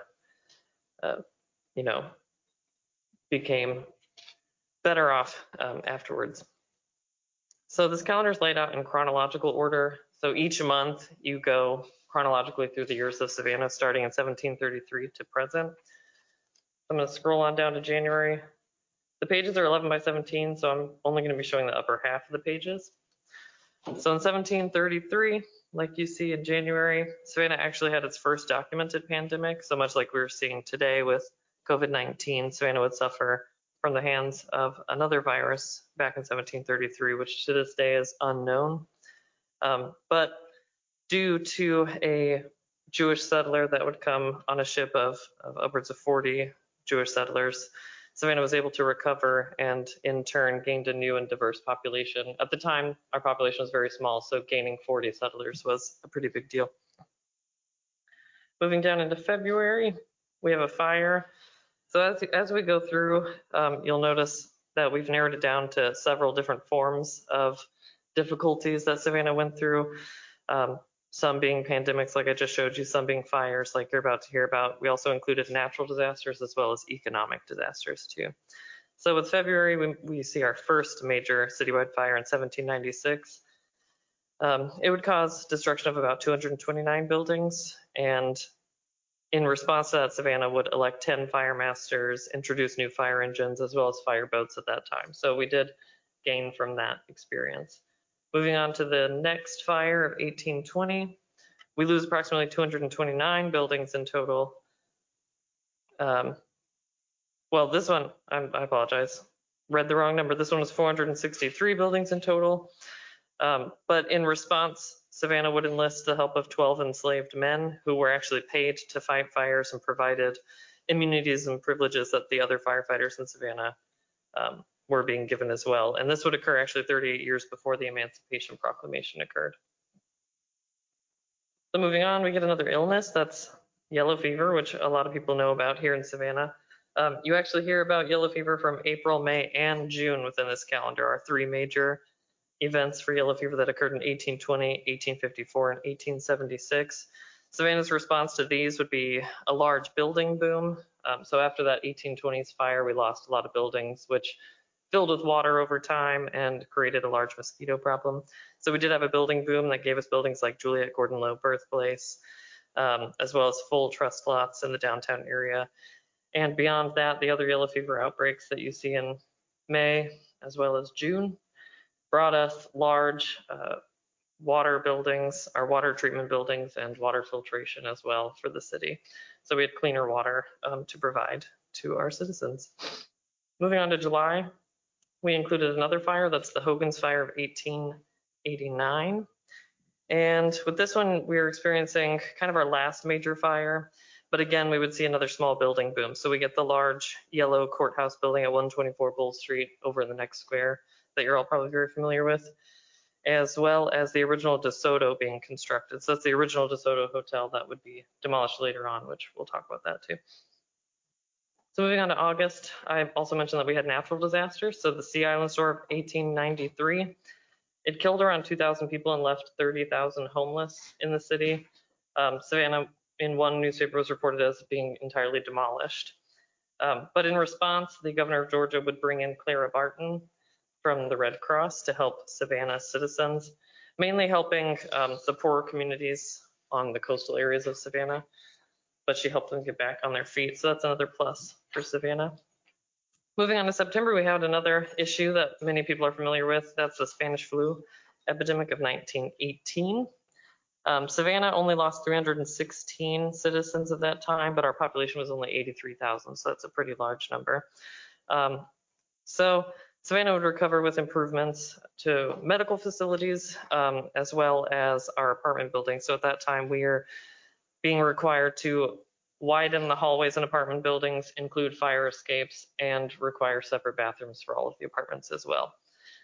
[SPEAKER 20] became better off afterwards. So this calendar is laid out in chronological order. So each month you go chronologically through the years of Savannah, starting in 1733 to present. I'm going to scroll on down to January. The pages are 11 by 17, so I'm only going to be showing the upper half of the pages. So in 1733, like you see in January, Savannah actually had its first documented pandemic. So much like we're seeing today with COVID-19, Savannah would suffer from the hands of another virus back in 1733, which to this day is unknown. But due to a Jewish settler that would come on a ship of upwards of 40 Jewish settlers, Savannah was able to recover and in turn gained a new and diverse population. At the time, our population was very small, so gaining 40 settlers was a pretty big deal. Moving down into February, we have a fire. So as we go through, you'll notice that we've narrowed it down to several different forms of difficulties that Savannah went through. Some being pandemics, like I just showed you, some being fires, like you're about to hear about. We also included natural disasters as well as economic disasters too. So with February, we see our first major citywide fire in 1796. It would cause destruction of about 229 buildings, and in response to that, Savannah would elect 10 fire masters, introduce new fire engines, as well as fire boats at that time. So we did gain from that experience. Moving on to the next fire of 1820, we lose approximately 229 buildings in total. Well, this one, I apologize, read the wrong number. This one was 463 buildings in total. But in response, Savannah would enlist the help of 12 enslaved men who were actually paid to fight fires and provided immunities and privileges that the other firefighters in Savannah were being given as well. And this would occur actually 38 years before the Emancipation Proclamation occurred. So moving on, we get another illness, that's yellow fever, which a lot of people know about here in Savannah. You actually hear about yellow fever from April, May, and June within this calendar, our three major events for yellow fever that occurred in 1820, 1854, and 1876. Savannah's response to these would be a large building boom. So after that 1820s fire, we lost a lot of buildings, which filled with water over time and created a large mosquito problem. So we did have a building boom that gave us buildings like Juliette Gordon Low Birthplace, as well as full trust lots in the downtown area. And beyond that, the other yellow fever outbreaks that you see in May as well as June brought us large water buildings, our water treatment buildings, and water filtration as well for the city. So we had cleaner water to provide to our citizens. Moving on to July, we included another fire, that's the Hogan's Fire of 1889. And with this one, we were experiencing kind of our last major fire, but again, we would see another small building boom. So we get the large yellow courthouse building at 124 Bull Street over in the next square that you're all probably very familiar with, as well as the original DeSoto being constructed. So that's the original DeSoto Hotel that would be demolished later on, which we'll talk about that too. So moving on to August, I also mentioned that we had natural disasters. So the Sea Island storm of 1893, it killed around 2,000 people and left 30,000 homeless in the city. Savannah, in one newspaper, was reported as being entirely demolished. But in response, the governor of Georgia would bring in Clara Barton from the Red Cross to help Savannah citizens, mainly helping the poorer communities on the coastal areas of Savannah, but she helped them get back on their feet. So that's another plus for Savannah. Moving on to September, we had another issue that many people are familiar with. That's the Spanish flu epidemic of 1918. Savannah only lost 316 citizens at that time, but our population was only 83,000, so that's a pretty large number. So Savannah would recover with improvements to medical facilities, as well as our apartment buildings. So at that time, we are being required to widen the hallways in apartment buildings, include fire escapes, and require separate bathrooms for all of the apartments as well.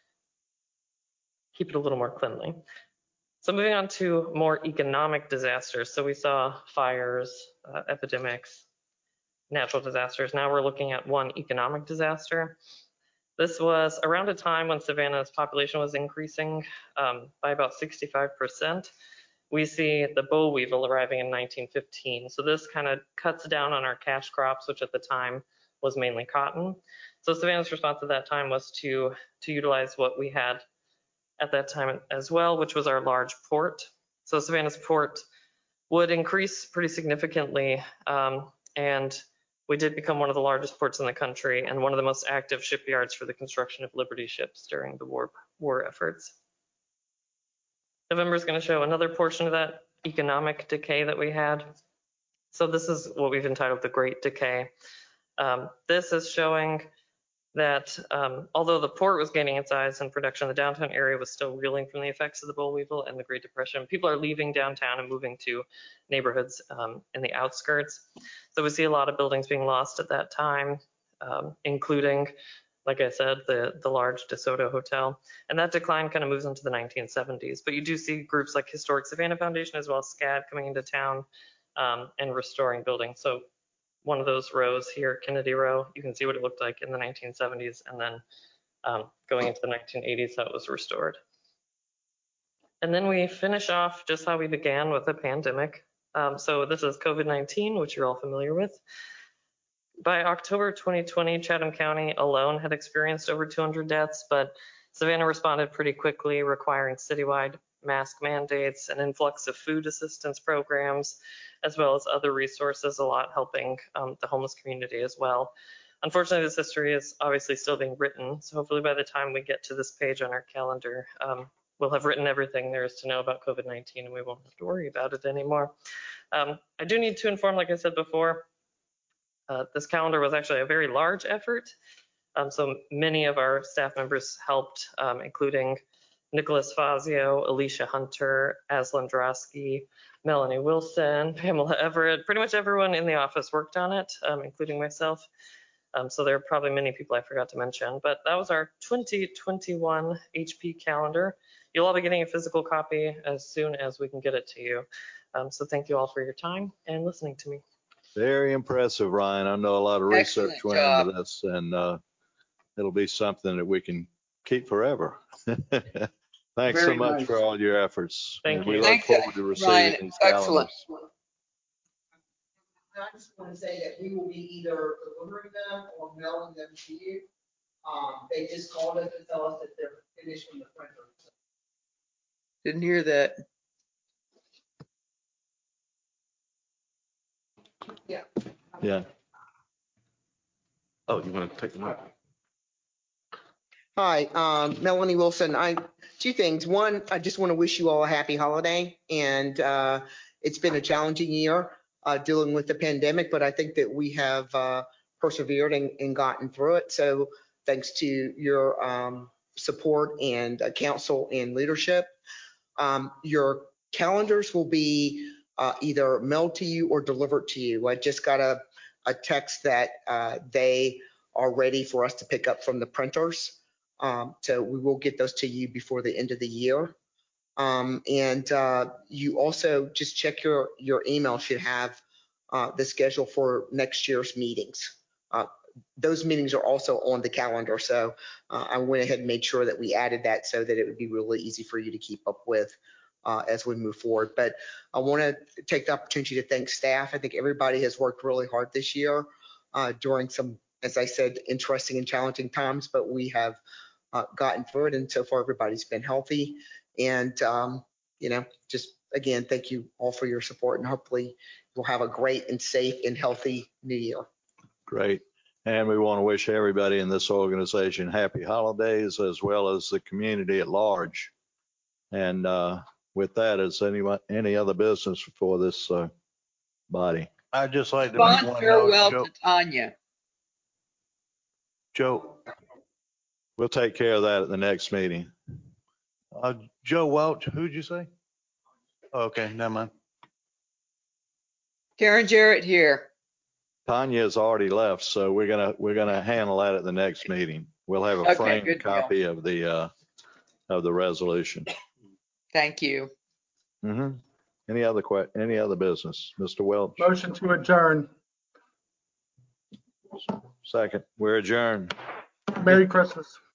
[SPEAKER 20] Keep it a little more cleanly. So moving on to more economic disasters. So we saw fires, epidemics, natural disasters. Now we're looking at one economic disaster. This was around a time when Savannah's population was increasing by about 65%. We see the boll weevil arriving in 1915. So this kind of cuts down on our cash crops, which at the time was mainly cotton. So Savannah's response at that time was to utilize what we had at that time as well, which was our large port. So Savannah's port would increase pretty significantly, and we did become one of the largest ports in the country and one of the most active shipyards for the construction of Liberty ships during the war efforts. November is going to show another portion of that economic decay that we had. So this is what we've entitled the Great Decay. This is showing that although the port was gaining in size and production, the downtown area was still reeling from the effects of the boll weevil and the Great Depression. People are leaving downtown and moving to neighborhoods in the outskirts. So we see a lot of buildings being lost at that time, including, like I said, the large DeSoto Hotel. And that decline kind of moves into the 1970s. But you do see groups like Historic Savannah Foundation as well as SCAD coming into town and restoring buildings. So one of those rows here, Kennedy Row, you can see what it looked like in the 1970s, and then going into the 1980s, how it was restored. And then we finish off just how we began with a pandemic. So this is COVID-19, which you're all familiar with. By October 2020, Chatham County alone had experienced over 200 deaths, but Savannah responded pretty quickly, requiring citywide mask mandates, an influx of food assistance programs, as well as other resources, a lot helping the homeless community as well. Unfortunately, this history is obviously still being written, so hopefully by the time we get to this page on our calendar, we'll have written everything there is to know about COVID-19 and we won't have to worry about it anymore. I do need to inform, like I said before, this calendar was actually a very large effort. So many of our staff members helped, including Nicholas Fazio, Alicia Hunter, Aslan Drosky, Melanie Wilson, Pamela Everett. Pretty much everyone in the office worked on it, including myself. So there are probably many people I forgot to mention, but that was our 2021 HP calendar. You'll all be getting a physical copy as soon as we can get it to you. So thank you all for your time and listening to me.
[SPEAKER 1] Very impressive, Ryan. I know a lot of research went into this, and it'll be something that we can keep forever. Thanks so much for all your efforts.
[SPEAKER 20] Thank you.
[SPEAKER 1] We look forward to receiving these calendars.
[SPEAKER 13] I just want to say that we will be either delivering them or mailing them to you. They just called us to tell us that they're finished from the printer.
[SPEAKER 7] Didn't hear that.
[SPEAKER 13] Yeah.
[SPEAKER 1] Yeah.
[SPEAKER 4] Oh, you want to take the mic?
[SPEAKER 13] Hi, Melanie Wilson. Two things. One, I just want to wish you all a happy holiday. And it's been a challenging year dealing with the pandemic, but I think that we have persevered and gotten through it. So thanks to your support and counsel and leadership. Your calendars will be either mailed to you or delivered to you. I just got a text that they are ready for us to pick up from the printers. So we will get those to you before the end of the year. And you also just check your email should have the schedule for next year's meetings. Those meetings are also on the calendar. So I went ahead and made sure that we added that so that it would be really easy for you to keep up with as we move forward. But I want to take the opportunity to thank staff. I think everybody has worked really hard this year. during some, as I said, interesting and challenging times, but we have gotten through it, and so far everybody's been healthy. And just again, thank you all for your support, and hopefully we'll have a great and safe and healthy new year.
[SPEAKER 1] Great. And we want to wish everybody in this organization happy holidays, as well as the community at large. And with that, is any other business for this body?
[SPEAKER 12] I'd just like to
[SPEAKER 7] Fond
[SPEAKER 12] make one
[SPEAKER 7] farewell
[SPEAKER 12] note,
[SPEAKER 7] to Tanya.
[SPEAKER 12] Joe,
[SPEAKER 1] We'll take care of that at the next meeting.
[SPEAKER 12] Joe Welch, who'd you say? Okay, never mind.
[SPEAKER 7] Karen Jarrett here.
[SPEAKER 1] Tanya has already left, so we're gonna handle that at the next meeting. We'll have a
[SPEAKER 7] Okay,
[SPEAKER 1] framed
[SPEAKER 7] good deal.
[SPEAKER 1] copy of the resolution.
[SPEAKER 7] Thank you.
[SPEAKER 1] Any other business? Mr. Welch?
[SPEAKER 5] Motion to adjourn.
[SPEAKER 1] Second. We're adjourned.
[SPEAKER 5] Merry Christmas.